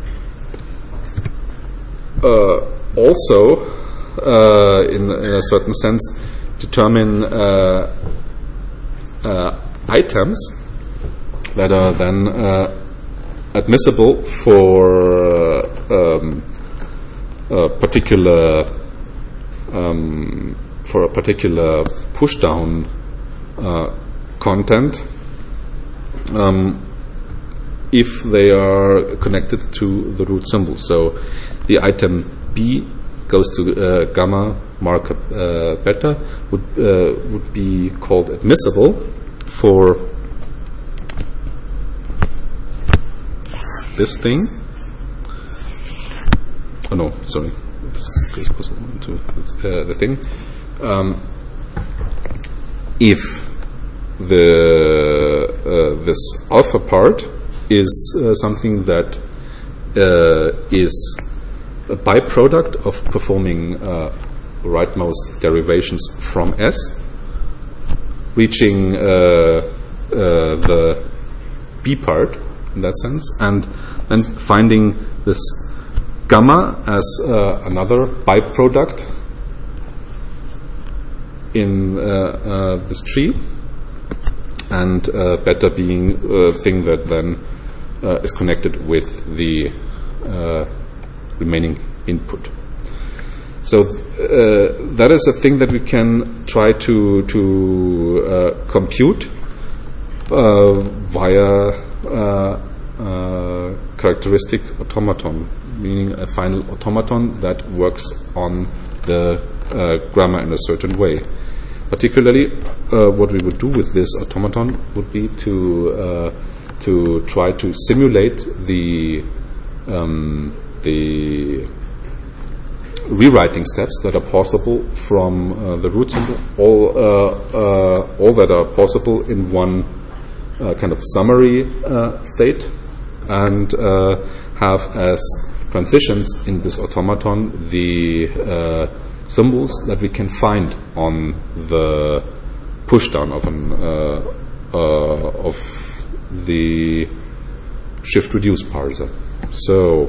uh, also, uh, in, in a certain sense, determine uh, uh, items that are then uh, admissible for uh, um, a particular um, for a particular pushdown uh, content um, if they are connected to the root symbol. So the item B goes to uh, gamma marker uh, beta would uh, would be called admissible for this thing. Oh no, sorry. This goes into uh, the thing. Um, if the uh, this alpha part is uh, something that uh, is a byproduct of performing uh, rightmost derivations from S, reaching uh, uh, the B part in that sense, and then finding this gamma as uh, another byproduct in uh, uh, this tree, and uh, beta being a thing that then uh, is connected with the uh, remaining input. So uh, that is a thing that we can try to to uh, compute uh, via uh, uh, characteristic automaton, meaning a final automaton that works on the uh, grammar in a certain way. Particularly, uh, what we would do with this automaton would be to uh, to try to simulate the um, the rewriting steps that are possible from uh, the root symbol, all uh, uh, all that are possible in one uh, kind of summary uh, state, and uh, have as transitions in this automaton the uh, symbols that we can find on the pushdown of an uh, uh, of the shift reduce parser. So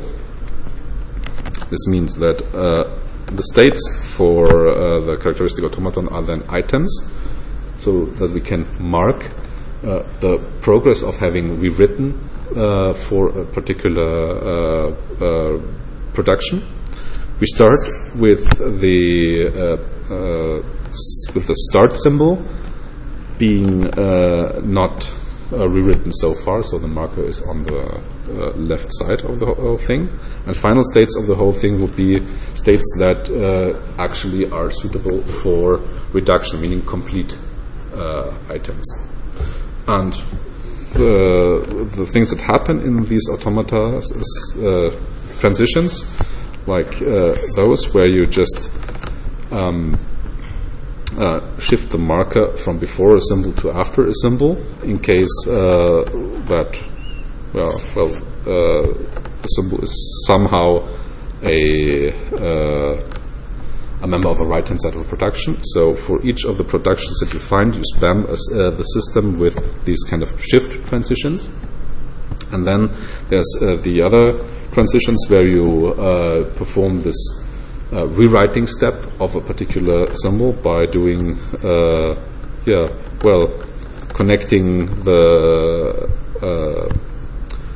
this means that uh, the states for uh, the characteristic automaton are then items, so that we can mark uh, the progress of having rewritten uh, for a particular uh, uh, production. We start with the uh, uh, s- with the start symbol being uh, not uh, rewritten so far, so the marker is on the uh, left side of the whole thing. And final states of the whole thing would be states that uh, actually are suitable for reduction, meaning complete uh, items. And the, the things that happen in these automata uh, transitions, like uh, those where you just um, uh, shift the marker from before a symbol to after a symbol, in case uh, that well, well uh, a symbol is somehow a uh, a member of a right-hand side of a production. So for each of the productions that you find, you spam as, uh, the system with these kind of shift transitions. And then there's uh, the other transitions where you uh, perform this uh, rewriting step of a particular symbol by doing, uh, yeah, well, connecting the uh,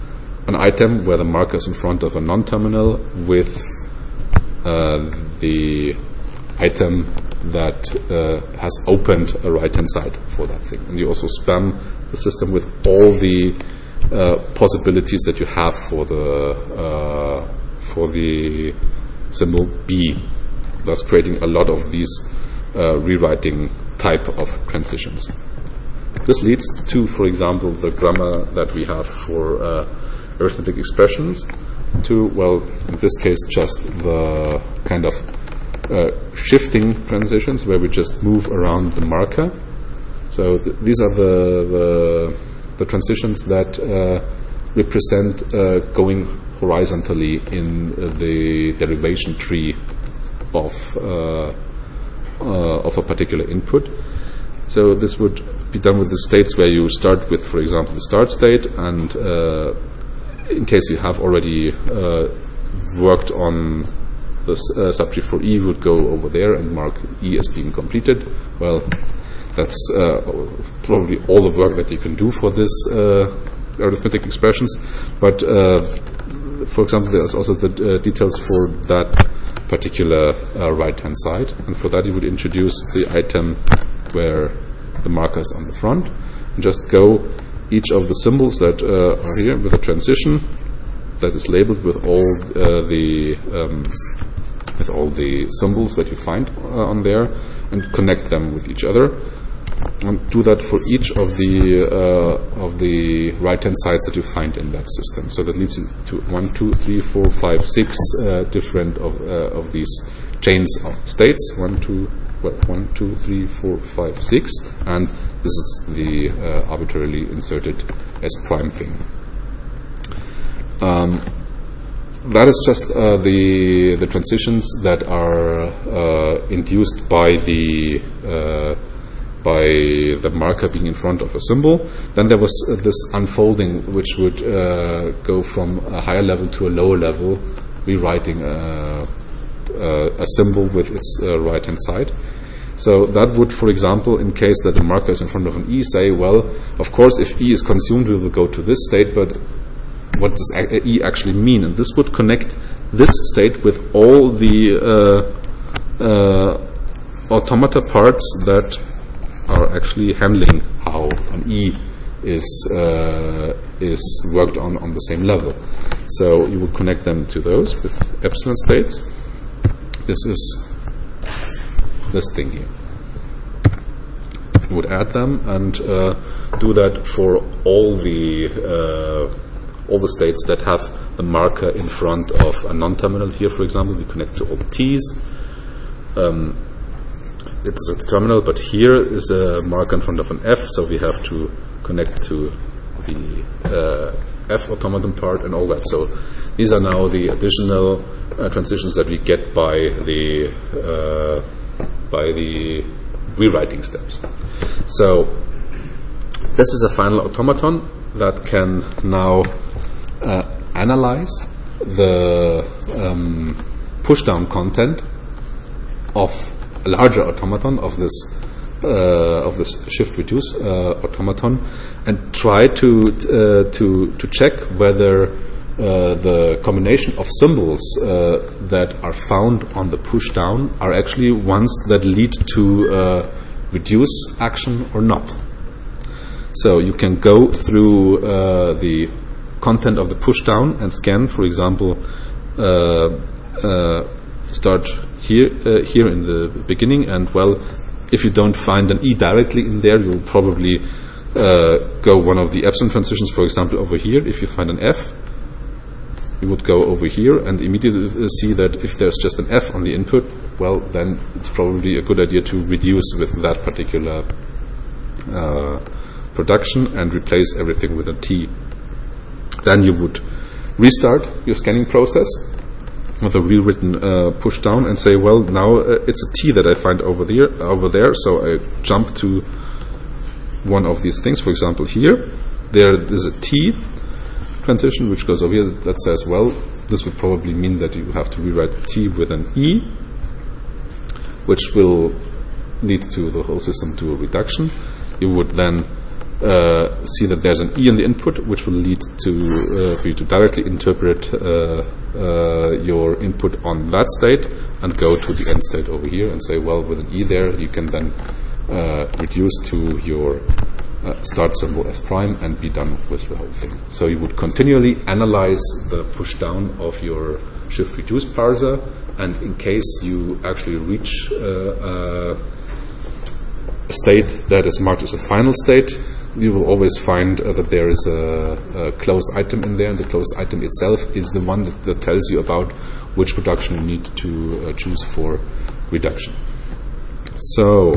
an item where the marker is in front of a non-terminal with uh, the item that uh, has opened a right-hand side for that thing. And you also spam the system with all the uh, possibilities that you have for the uh, for the symbol B, thus creating a lot of these uh, rewriting type of transitions. This leads to, for example, the grammar that we have for uh, arithmetic expressions, to, well, in this case, just the kind of uh, shifting transitions where we just move around the marker. So th- these are the, the, the transitions that uh, represent uh, going horizontally in uh, the derivation tree of uh, uh, of a particular input. So this would be done with the states where you start with, for example, the start state, and uh, in case you have already uh, worked on the uh, subtree for E, you would go over there and mark E as being completed. Well, that's uh, probably all the work that you can do for this uh, arithmetic expressions. But uh, for example, there's also the uh, details for that particular uh, right-hand side, and for that you would introduce the item where the marker is on the front, and just go each of the symbols that uh, are here with a transition that is labeled with all uh, the um, with all the symbols that you find uh, on there, and connect them with each other, and do that for each of the uh, of the right-hand sides that you find in that system. So that leads to one, two, three, four, five, six uh, different of uh, of these chains of states. One, two. Well, one, two, three, four, five, six, and this is the uh, arbitrarily inserted S prime thing. Um, that is just uh, the the transitions that are uh, induced by the uh, by the marker being in front of a symbol. Then there was uh, this unfolding, which would uh, go from a higher level to a lower level, rewriting a, a, a symbol with its uh, right-hand side. So that would, for example, in case that the marker is in front of an E, say, well, of course, if E is consumed, we will go to this state, but what does a- E actually mean? And this would connect this state with all the uh, uh, automata parts that are actually handling how an E is uh, is worked on on the same level. So you would connect them to those with epsilon states. This is this thing here. You would add them and uh, do that for all the uh, all the states that have the marker in front of a non-terminal. Here, for example, we connect to all the T's. Um, it's a terminal, but here is a marker in front of an F, so we have to connect to the uh, F automaton part and all that. So these are now the additional uh, transitions that we get by the uh, by the rewriting steps. So this is a final automaton that can now uh, analyze the um, push-down content of a larger automaton of this uh, of this shift-reduce uh, automaton, and try to uh, to to check whether Uh, the combination of symbols uh, that are found on the push down are actually ones that lead to uh, reduce action or not. So you can go through uh, the content of the push down and scan, for example, uh, uh, start here uh, here in the beginning, and well, if you don't find an E directly in there, you'll probably uh, go one of the epsilon transitions, for example, over here. If you find an F, you would go over here and immediately see that if there's just an F on the input, well, then it's probably a good idea to reduce with that particular uh, production and replace everything with a T. Then you would restart your scanning process with a rewritten uh, push down and say, well, now uh, it's a T that I find over there, over there, so I jump to one of these things. For example, here, there is a T transition which goes over here that says, well, this would probably mean that you have to rewrite T with an E, which will lead to the whole system to a reduction. You would then uh, see that there's an E in the input, which will lead to uh, for you to directly interpret uh, uh, your input on that state and go to the end state over here and say, well, with an E there, you can then uh, reduce to your uh, start symbol as prime and be done with the whole thing. So you would continually analyze the push down of your shift reduce parser, and in case you actually reach uh, uh, a state that is marked as a final state, you will always find uh, that there is a, a closed item in there, and the closed item itself is the one that, that tells you about which production you need to uh, choose for reduction. So,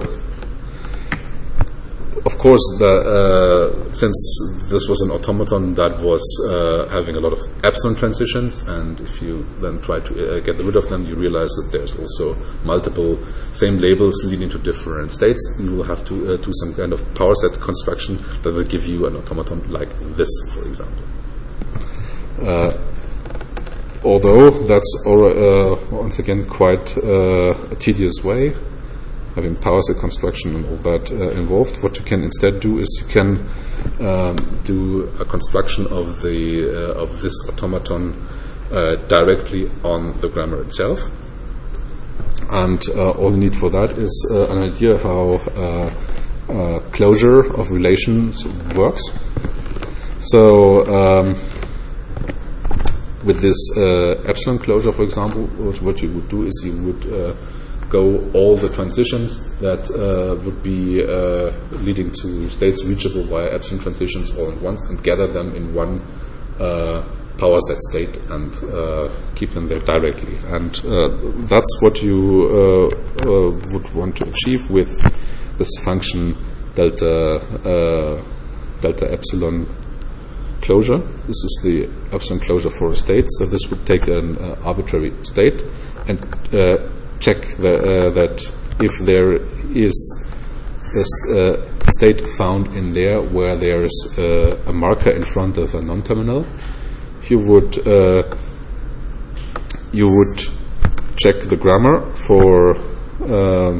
of course, the, uh, since this was an automaton that was uh, having a lot of epsilon transitions, and if you then try to uh, get rid of them, you realize that there's also multiple same labels leading to different states. You will have to uh, do some kind of power set construction that will give you an automaton like this, for example. Uh, although that's uh, once again quite uh, a tedious way, having power set construction and all that uh, involved. What you can instead do is you can um, do a construction of the uh, of this automaton uh, directly on the grammar itself, and uh, all you need for that is uh, an idea how uh, uh, closure of relations works. So um, with this uh, epsilon closure, for example, what, what you would do is you would uh, go all the transitions that uh, would be uh, leading to states reachable via epsilon transitions all at once and gather them in one uh, power set state and uh, keep them there directly. And uh, that's what you uh, uh, would want to achieve with this function delta uh, delta epsilon closure. This is the epsilon closure for a state. So this would take an uh, arbitrary state and uh, check the, uh, that if there is a uh, state found in there where there is uh, a marker in front of a non-terminal, you would uh, you would check the grammar for uh,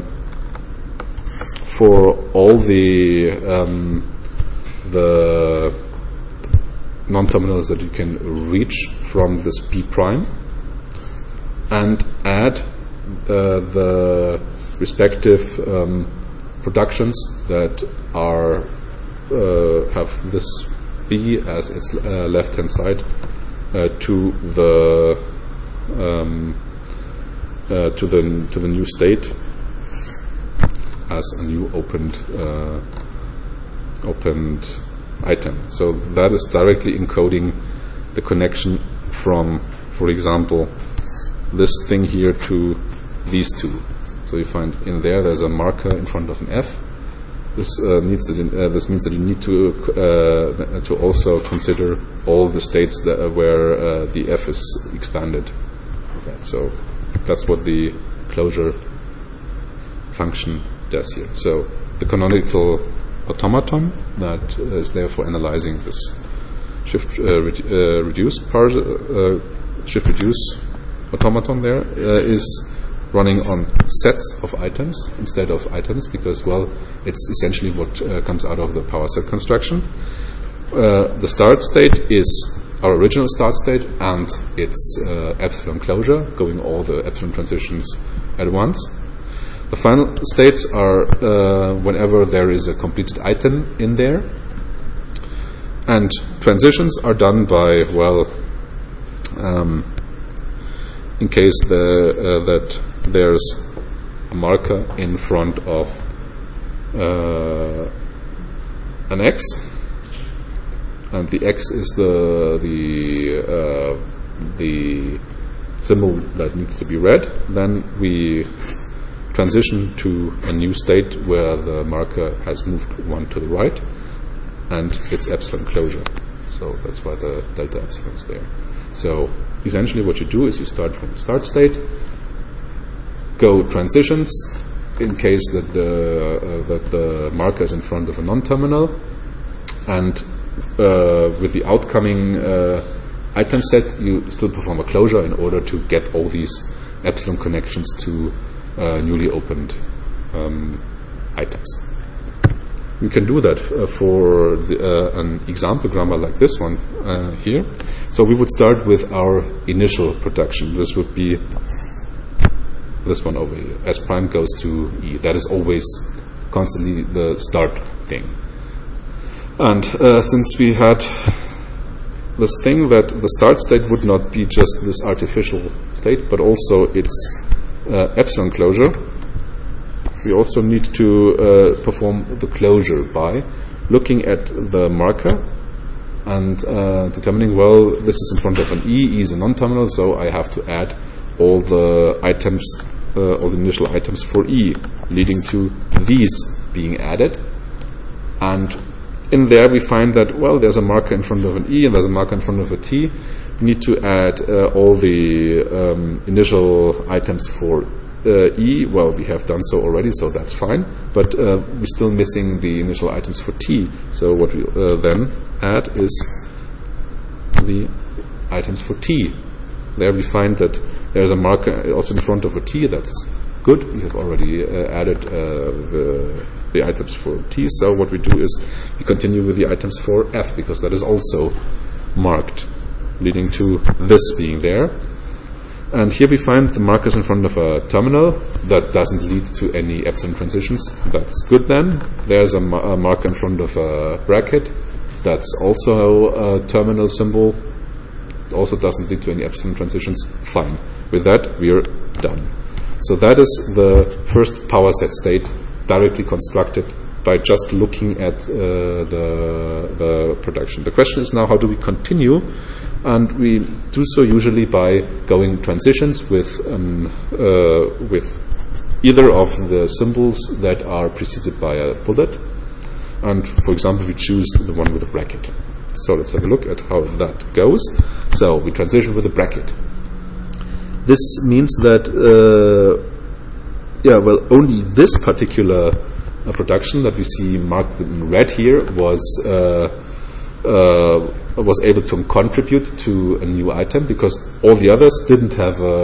for all the um, the non-terminals that you can reach from this P prime, and add Uh, the respective um, productions that are uh, have this B as its uh, left-hand side uh, to the um, uh, to the to the new state as a new opened uh, opened item. So that is directly encoding the connection from, for example, this thing here to these two. So you find in there there's a marker in front of an F. This uh, needs that in, uh, this means that you need to uh, to also consider all the states that, uh, where uh, the F is expanded. Okay, so that's what the closure function does here. So the canonical automaton that is there for analyzing this shift uh, re uh, reduce parser, uh, shift reduce automaton there uh, is running on sets of items instead of items, because, well, it's essentially what uh, comes out of the power set construction. Uh, the start state is our original start state and its uh, epsilon closure, going all the epsilon transitions at once. The final states are uh, whenever there is a completed item in there, and transitions are done by, well, um, in case the, uh, that there's a marker in front of uh, an X, and the X is the the uh, the symbol that needs to be read, then we transition to a new state where the marker has moved one to the right, and it's epsilon closure. So that's why the delta epsilon is there. So essentially what you do is you start from the start state, go transitions in case that the uh, that the marker is in front of a non-terminal, and uh, with the outcoming uh, item set you still perform a closure in order to get all these epsilon connections to uh, newly opened um, items. we can do that uh, for the, uh, an example grammar like this one uh, here. So we would start with our initial production. This would be this one over here. S prime goes to E. That is always constantly the start thing. And uh, since we had this thing that the start state would not be just this artificial state, but also its uh, epsilon closure, we also need to uh, perform the closure by looking at the marker and uh, determining, well, this is in front of an E, E is a non-terminal, so I have to add all the items, uh, all the initial items for E, leading to these being added. And in there we find that, well, there's a marker in front of an E and there's a marker in front of a T. We need to add uh, all the um, initial items for uh, E. Well, we have done so already, so that's fine. But uh, we're still missing the initial items for T. So what we uh, then add is the items for T. There we find that there's a marker also in front of a T. That's good. We have already uh, added uh, the the items for T. So what we do is we continue with the items for F, because that is also marked, leading to this being there. And here we find the markers in front of a terminal. That doesn't lead to any epsilon transitions. That's good then. There's a, ma a marker in front of a bracket. That's also a terminal symbol. Also doesn't lead to any epsilon transitions. Fine. With that, we're done. So that is the first power set state, directly constructed by just looking at uh, the, the production. The question is now, how do we continue? And we do so usually by going transitions with um, uh, with either of the symbols that are preceded by a bullet. And for example, we choose the one with a bracket. So let's have a look at how that goes. So we transition with a bracket. This means that uh, yeah, well, only this particular uh, production that we see marked in red here was uh, uh, was able to contribute to a new item, because all the others didn't have a,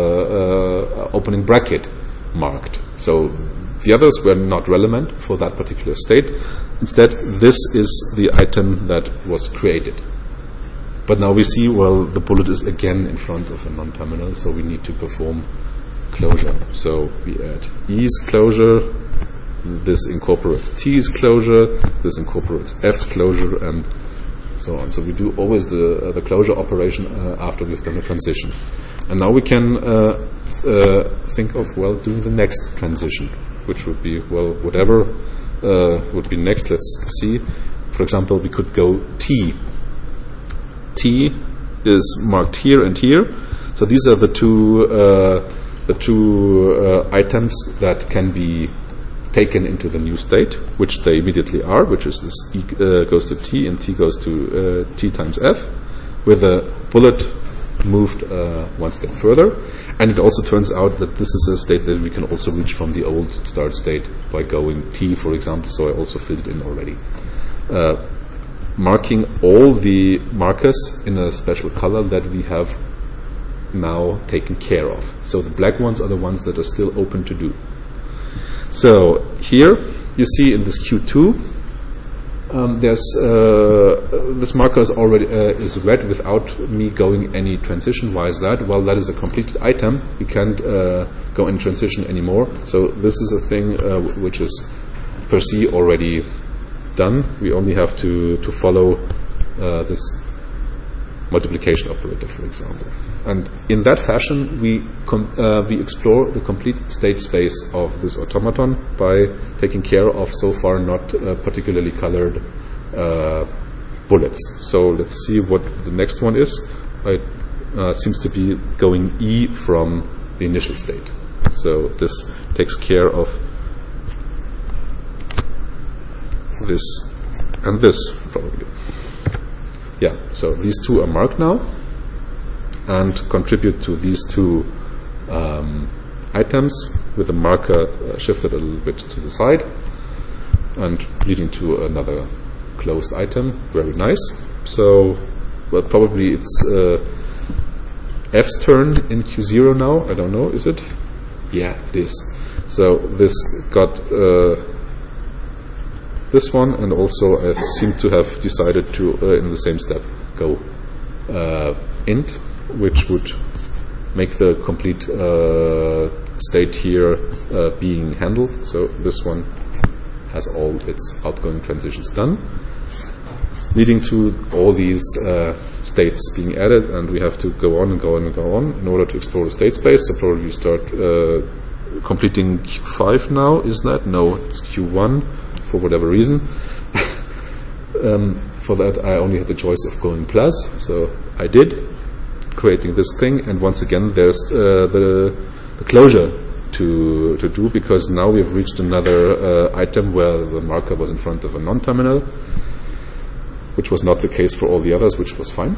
a opening bracket marked. So the others were not relevant for that particular state. Instead, this is the item that was created. But now we see, well, the bullet is again in front of a non-terminal, so we need to perform closure. So we add E's closure, this incorporates T's closure, this incorporates F's closure, and so on. So we do always the uh, the closure operation uh, after we've done a transition. And now we can uh, uh, think of, well, doing the next transition, which would be, well, whatever uh, would be next. Let's see. For example, we could go T. T is marked here and here. So these are the two uh, the two uh, items that can be taken into the new state, which they immediately are, which is this E uh, goes to T and T goes to uh, T times F, with a bullet moved uh, one step further. And it also turns out that this is a state that we can also reach from the old start state by going T, for example, so I also filled it in already. Uh, marking all the markers in a special color that we have now taken care of. So the black ones are the ones that are still open to do. So here you see in this Q two, um, there's uh, this marker is already uh, is red without me going any transition. Why is that? Well, that is a completed item. We can't uh, go in transition anymore. So this is a thing uh, which is per se already done. We only have to to follow uh, this multiplication operator, for example. And in that fashion, we com uh, we explore the complete state space of this automaton by taking care of so far not uh, particularly colored uh, bullets. So let's see what the next one is. It uh, seems to be going E from the initial state. So this takes care of this and this, probably. Yeah, so these two are marked now and contribute to these two um, items with the marker uh, shifted a little bit to the side and leading to another closed item. Very nice. So, well, probably it's uh, F's turn in Q zero now. I don't know, is it? Yeah, it is. So this got uh, this one, and also I seem to have decided to, uh, in the same step, go uh, int, which would make the complete uh, state here uh, being handled. So this one has all its outgoing transitions done, leading to all these uh, states being added, and we have to go on and go on and go on in order to explore the state space. So probably start uh, completing Q five now, is that? No, it's Q one for whatever reason. um, for that I only had the choice of going plus, so I did, creating this thing, and once again there's uh, the, the closure to to do, because now we've reached another uh, item where the marker was in front of a non-terminal, which was not the case for all the others, which was fine.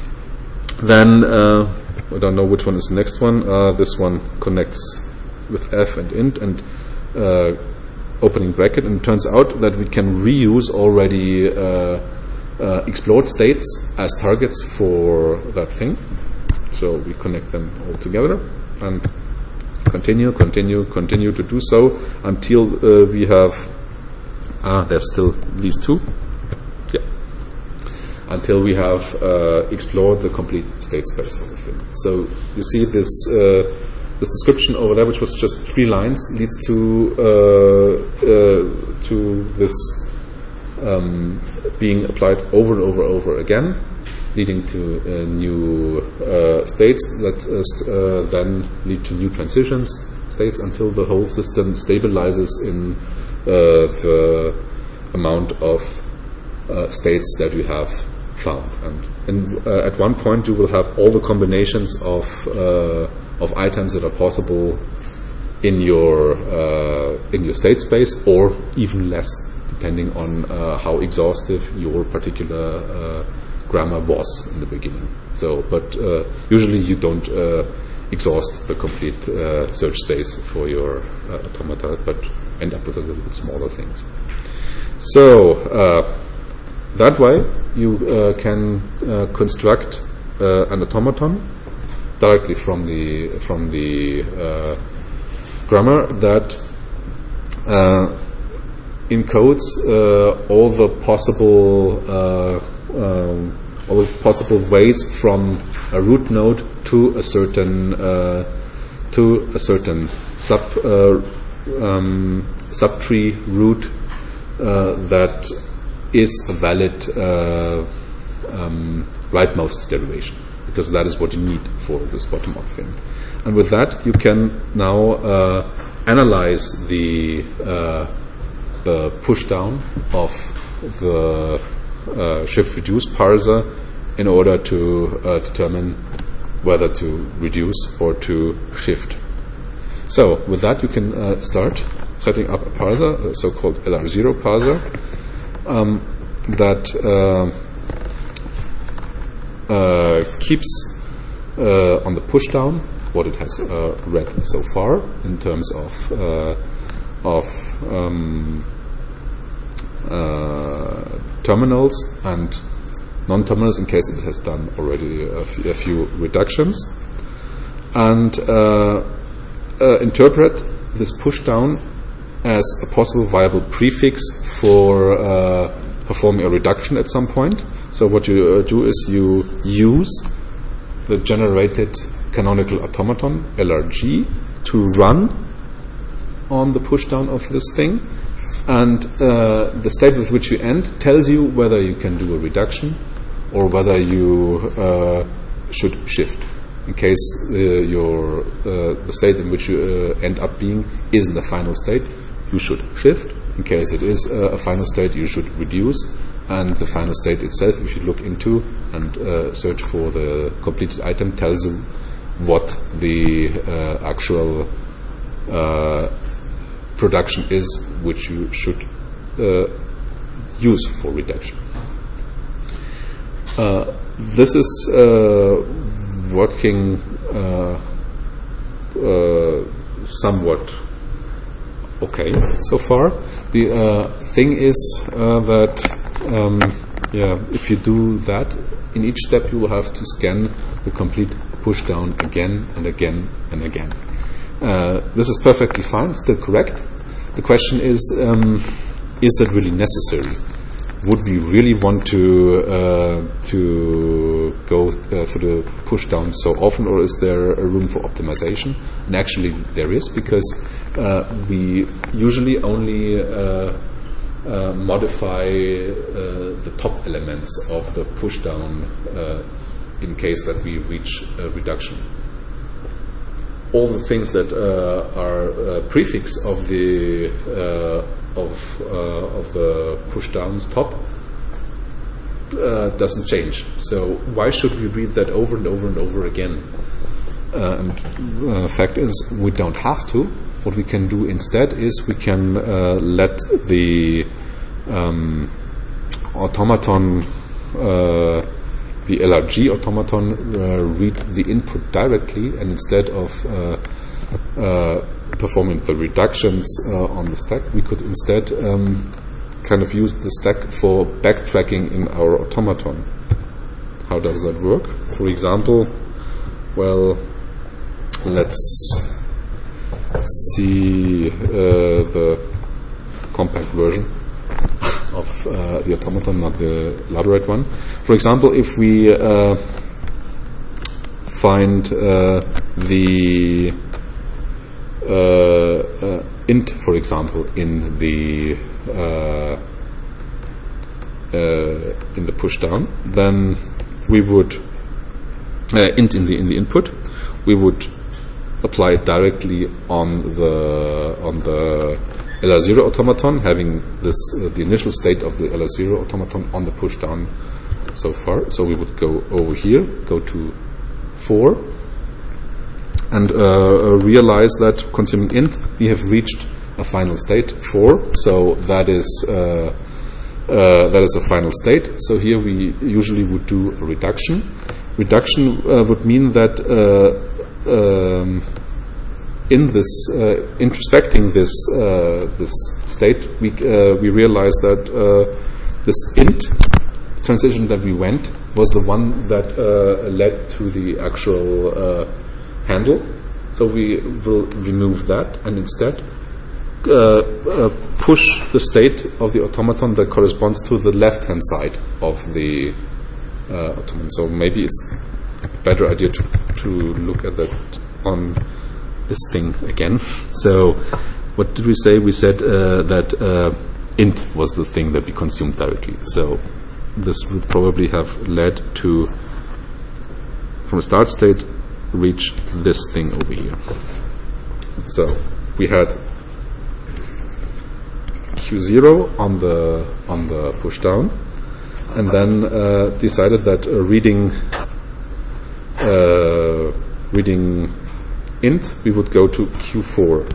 Then uh, I don't know which one is the next one. Uh, this one connects with f and int and uh, opening bracket, and it turns out that we can reuse already uh, uh, explored states as targets for that thing. So we connect them all together and continue, continue, continue to do so until uh, we have, ah, there's still these two. Yeah. Until we have uh, explored the complete state space of the thing. So you see this uh, this description over there, which was just three lines, leads to uh, uh, to this um, being applied over and over and over again, leading to uh, new uh, states that uh, st- uh, then lead to new transitions states until the whole system stabilizes in uh, the amount of uh, states that you have found. And, and uh, at one point you will have all the combinations of uh, of items that are possible in your uh, in your state space, or even less, depending on uh, how exhaustive your particular uh, grammar was in the beginning. So, but uh, usually you don't uh, exhaust the complete uh, search space for your uh, automata, but end up with a little bit smaller things. So uh, that way you uh, can uh, construct uh, an automaton directly from the from the uh, grammar that uh, encodes uh, all the possible uh, um, all the possible ways from a root node to a certain uh, to a certain sub uh, um, subtree root uh, that is a valid uh, um, rightmost derivation, because that is what you need for this bottom-up thing. And with that, you can now uh, analyze the uh, the push-down of the uh, shift-reduce parser in order to uh, determine whether to reduce or to shift. So with that, you can uh, start setting up a parser, a so-called L R zero parser, um, that uh, uh, keeps uh, on the pushdown what it has uh, read so far in terms of uh, of um, uh, terminals and non-terminals, in case it has done already a, f- a few reductions, and uh, uh, interpret this pushdown as a possible viable prefix for uh, performing a reduction at some point. So what you uh, do is you use the generated canonical automaton, L R G, to run on the pushdown of this thing, and uh, the state with which you end tells you whether you can do a reduction or whether you uh, should shift. In case uh, your uh, the state in which you uh, end up being isn't a final state, you should shift. In case it is uh, a final state, you should reduce. And the final state itself, if you look into and uh, search for the completed item, tells you what the uh, actual uh, production is which you should uh, use for reduction. Uh, this is uh, working uh, uh, somewhat okay so far. The uh, thing is uh, that um, yeah, if you do that, in each step you will have to scan the complete pushdown again and again and again. Uh, this is perfectly fine, still correct. The question is, um, is that really necessary? Would we really want to uh, to go uh, for the push down so often, or is there a room for optimization? And actually, there is, because uh, we usually only uh, uh, modify uh, the top elements of the push down uh, in case that we reach a reduction. All the things that uh, are uh, prefix of the uh, of uh, of the push down's top uh, doesn't change. So why should we read that over and over and over again? Uh, and uh, fact is, we don't have to. What we can do instead is we can uh, let the um, automaton, uh, the L R G automaton, uh, read the input directly, and instead of uh, uh, performing the reductions uh, on the stack, we could instead um, kind of use the stack for backtracking in our automaton. How does that work? For example, well, let's see uh, the compact version of uh, the automaton, not the elaborate one. For example, if we uh, find uh, the uh, uh, int, for example, in the uh, uh, in the push down, then we would uh, int in the in the input, we would apply it directly on the on the L R zero automaton, having this uh, the initial state of the L R zero automaton on the push down so far. So we would go over here, go to four, and uh, realize that consuming int, we have reached a final state four. So that is uh, uh, that is a final state. So here we usually would do a reduction. Reduction uh, would mean that uh, um, in this uh, introspecting this uh, this state, we uh, we realize that uh, this int transition that we went was the one that uh, led to the actual uh, handle. So we will remove that and instead uh, uh, push the state of the automaton that corresponds to the left-hand side of the uh, automaton. So maybe it's a better idea to to look at that on this thing again. So what did we say? We said uh, that uh, int was the thing that we consumed directly. So this would probably have led to, from a start state, reach this thing over here. So we had Q zero on the on the push down, and then uh, decided that uh, reading uh, reading int, we would go to Q four.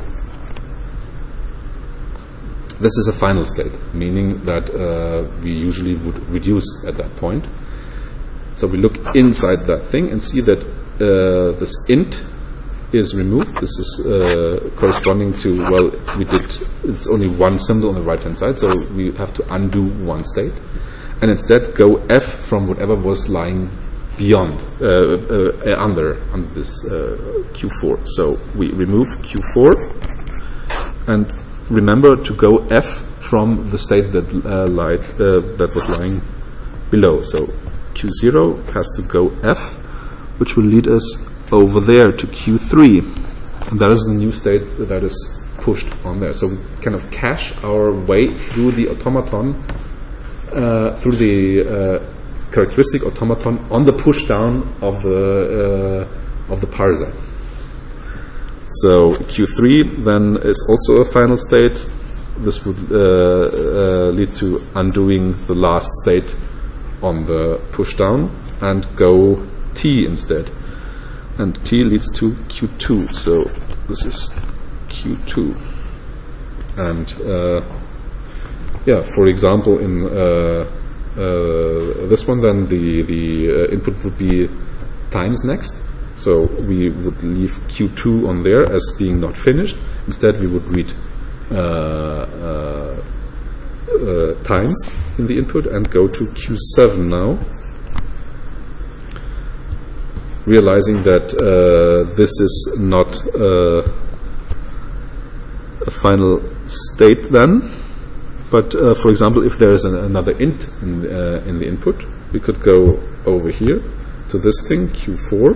This is a final state, meaning that uh, we usually would reduce at that point. So we look inside that thing and see that uh, this int is removed. This is uh, corresponding to, well, we did, it's only one symbol on the right hand side, so we have to undo one state and instead go F from whatever was lying beyond, uh, uh, under, under this uh, Q four. So we remove Q four and remember to go F from the state that uh, lied, uh, that was lying below. So Q zero has to go F, which will lead us over there to Q three, and that is the new state that is pushed on there. So we kind of cache our way through the automaton, uh, through the uh, characteristic automaton on the push down of the uh, of the parser. So Q three then is also a final state. This would uh, uh, lead to undoing the last state on the push down and go T instead. And T leads to Q two. So this is Q two. And uh, yeah, for example, in uh, uh, this one, then the the uh, input would be times next. So we would leave Q two on there as being not finished. Instead, we would read uh, uh, uh, times in the input and go to Q seven now, realizing that uh, this is not uh, a final state then. But uh, for example, if there is an, another int in, uh, in the input, we could go over here to this thing, Q four,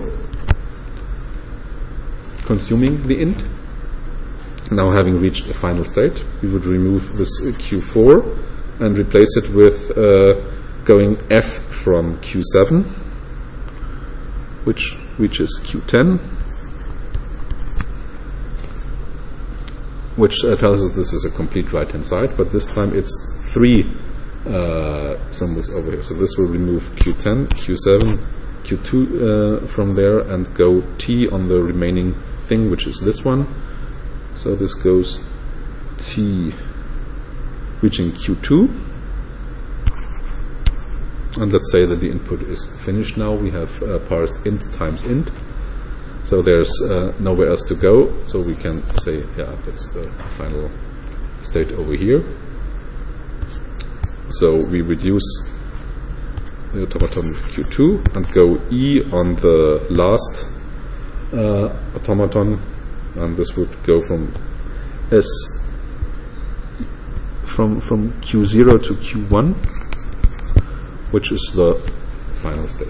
consuming the int. Now having reached the final state, we would remove this uh, Q four and replace it with uh, going F from Q seven, which reaches Q ten, which uh, tells us this is a complete right-hand side, but this time it's three uh, symbols over here. So this will remove Q ten, Q seven, Q two uh, from there, and go T on the remaining thing, which is this one. So this goes T reaching Q two. And let's say that the input is finished now. We have uh, parsed int times int. So there's uh, nowhere else to go. So we can say, yeah, that's the final state over here. So we reduce the automaton with Q two and go E on the last uh, automaton. And this would go from S from from Q zero to Q one, which is the final state.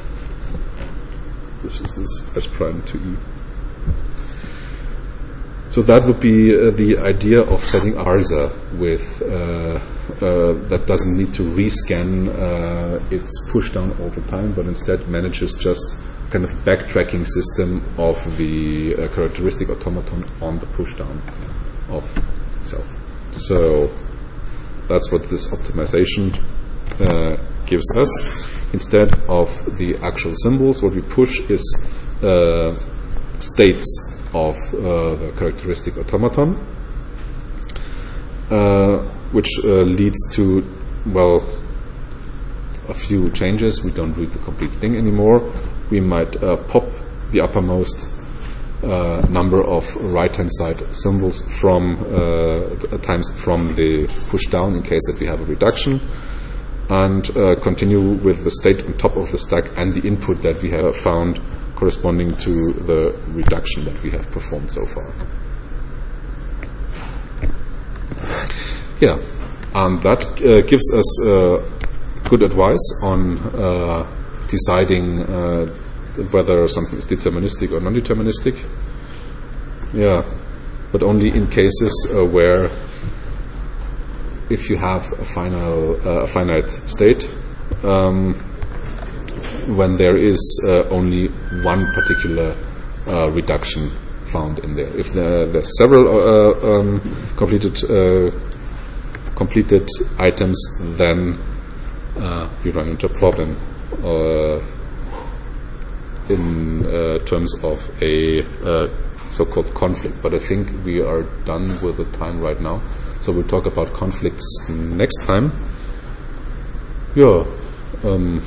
This is this S prime to E. So that would be uh, the idea of setting a parser with uh, uh, that doesn't need to rescan uh, its pushdown all the time, but instead manages just kind of backtracking system of the uh, characteristic automaton on the pushdown of itself. So that's what this optimization uh, gives us. Instead of the actual symbols, what we push is uh, states of uh, the characteristic automaton, uh, which uh, leads to, well, a few changes. We don't read the complete thing anymore. We might uh, pop the uppermost uh, number of right-hand side symbols from uh, times from the push down in case that we have a reduction, and uh, continue with the state on top of the stack and the input that we have found corresponding to the reduction that we have performed so far. Yeah, and that uh, gives us uh, good advice on uh, deciding uh, whether something is deterministic or non-deterministic. Yeah, but only in cases uh, where if you have a final, uh, a finite state, um, when there is uh, only one particular uh, reduction found in there. If there, there's several uh, um, completed uh, completed items, then uh, we run into a problem uh, in uh, terms of a uh, so-called conflict. But I think we are done with the time right now. So we'll talk about conflicts next time. Yeah. Um,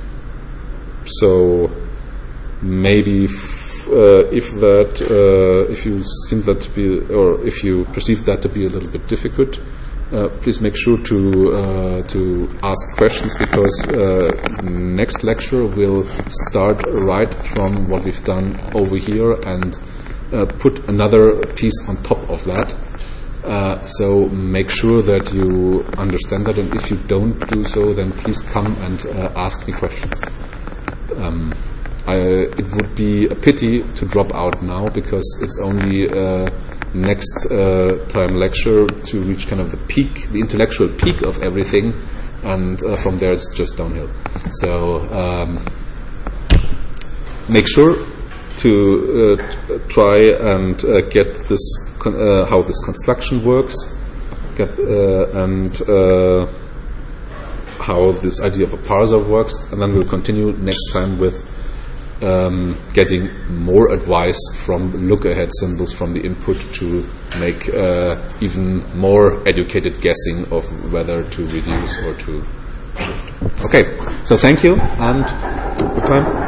so maybe f- uh, if that, uh, if you seem that to be, or if you perceive that to be a little bit difficult, uh, please make sure to uh, to ask questions, because uh, next lecture will start right from what we've done over here and uh, put another piece on top of that. Uh, so make sure that you understand that, and if you don't do so, then please come and uh, ask me questions. Um, I, it would be a pity to drop out now, because it's only uh, next uh, time lecture to reach kind of the peak, the intellectual peak of everything, and uh, from there it's just downhill. So um, make sure to uh, t- try and uh, get this. Uh, how this construction works, get uh, and uh, how this idea of a parser works, and then we'll continue next time with um, getting more advice from look-ahead symbols from the input to make uh, even more educated guessing of whether to reduce or to shift. Okay, so thank you, and good time.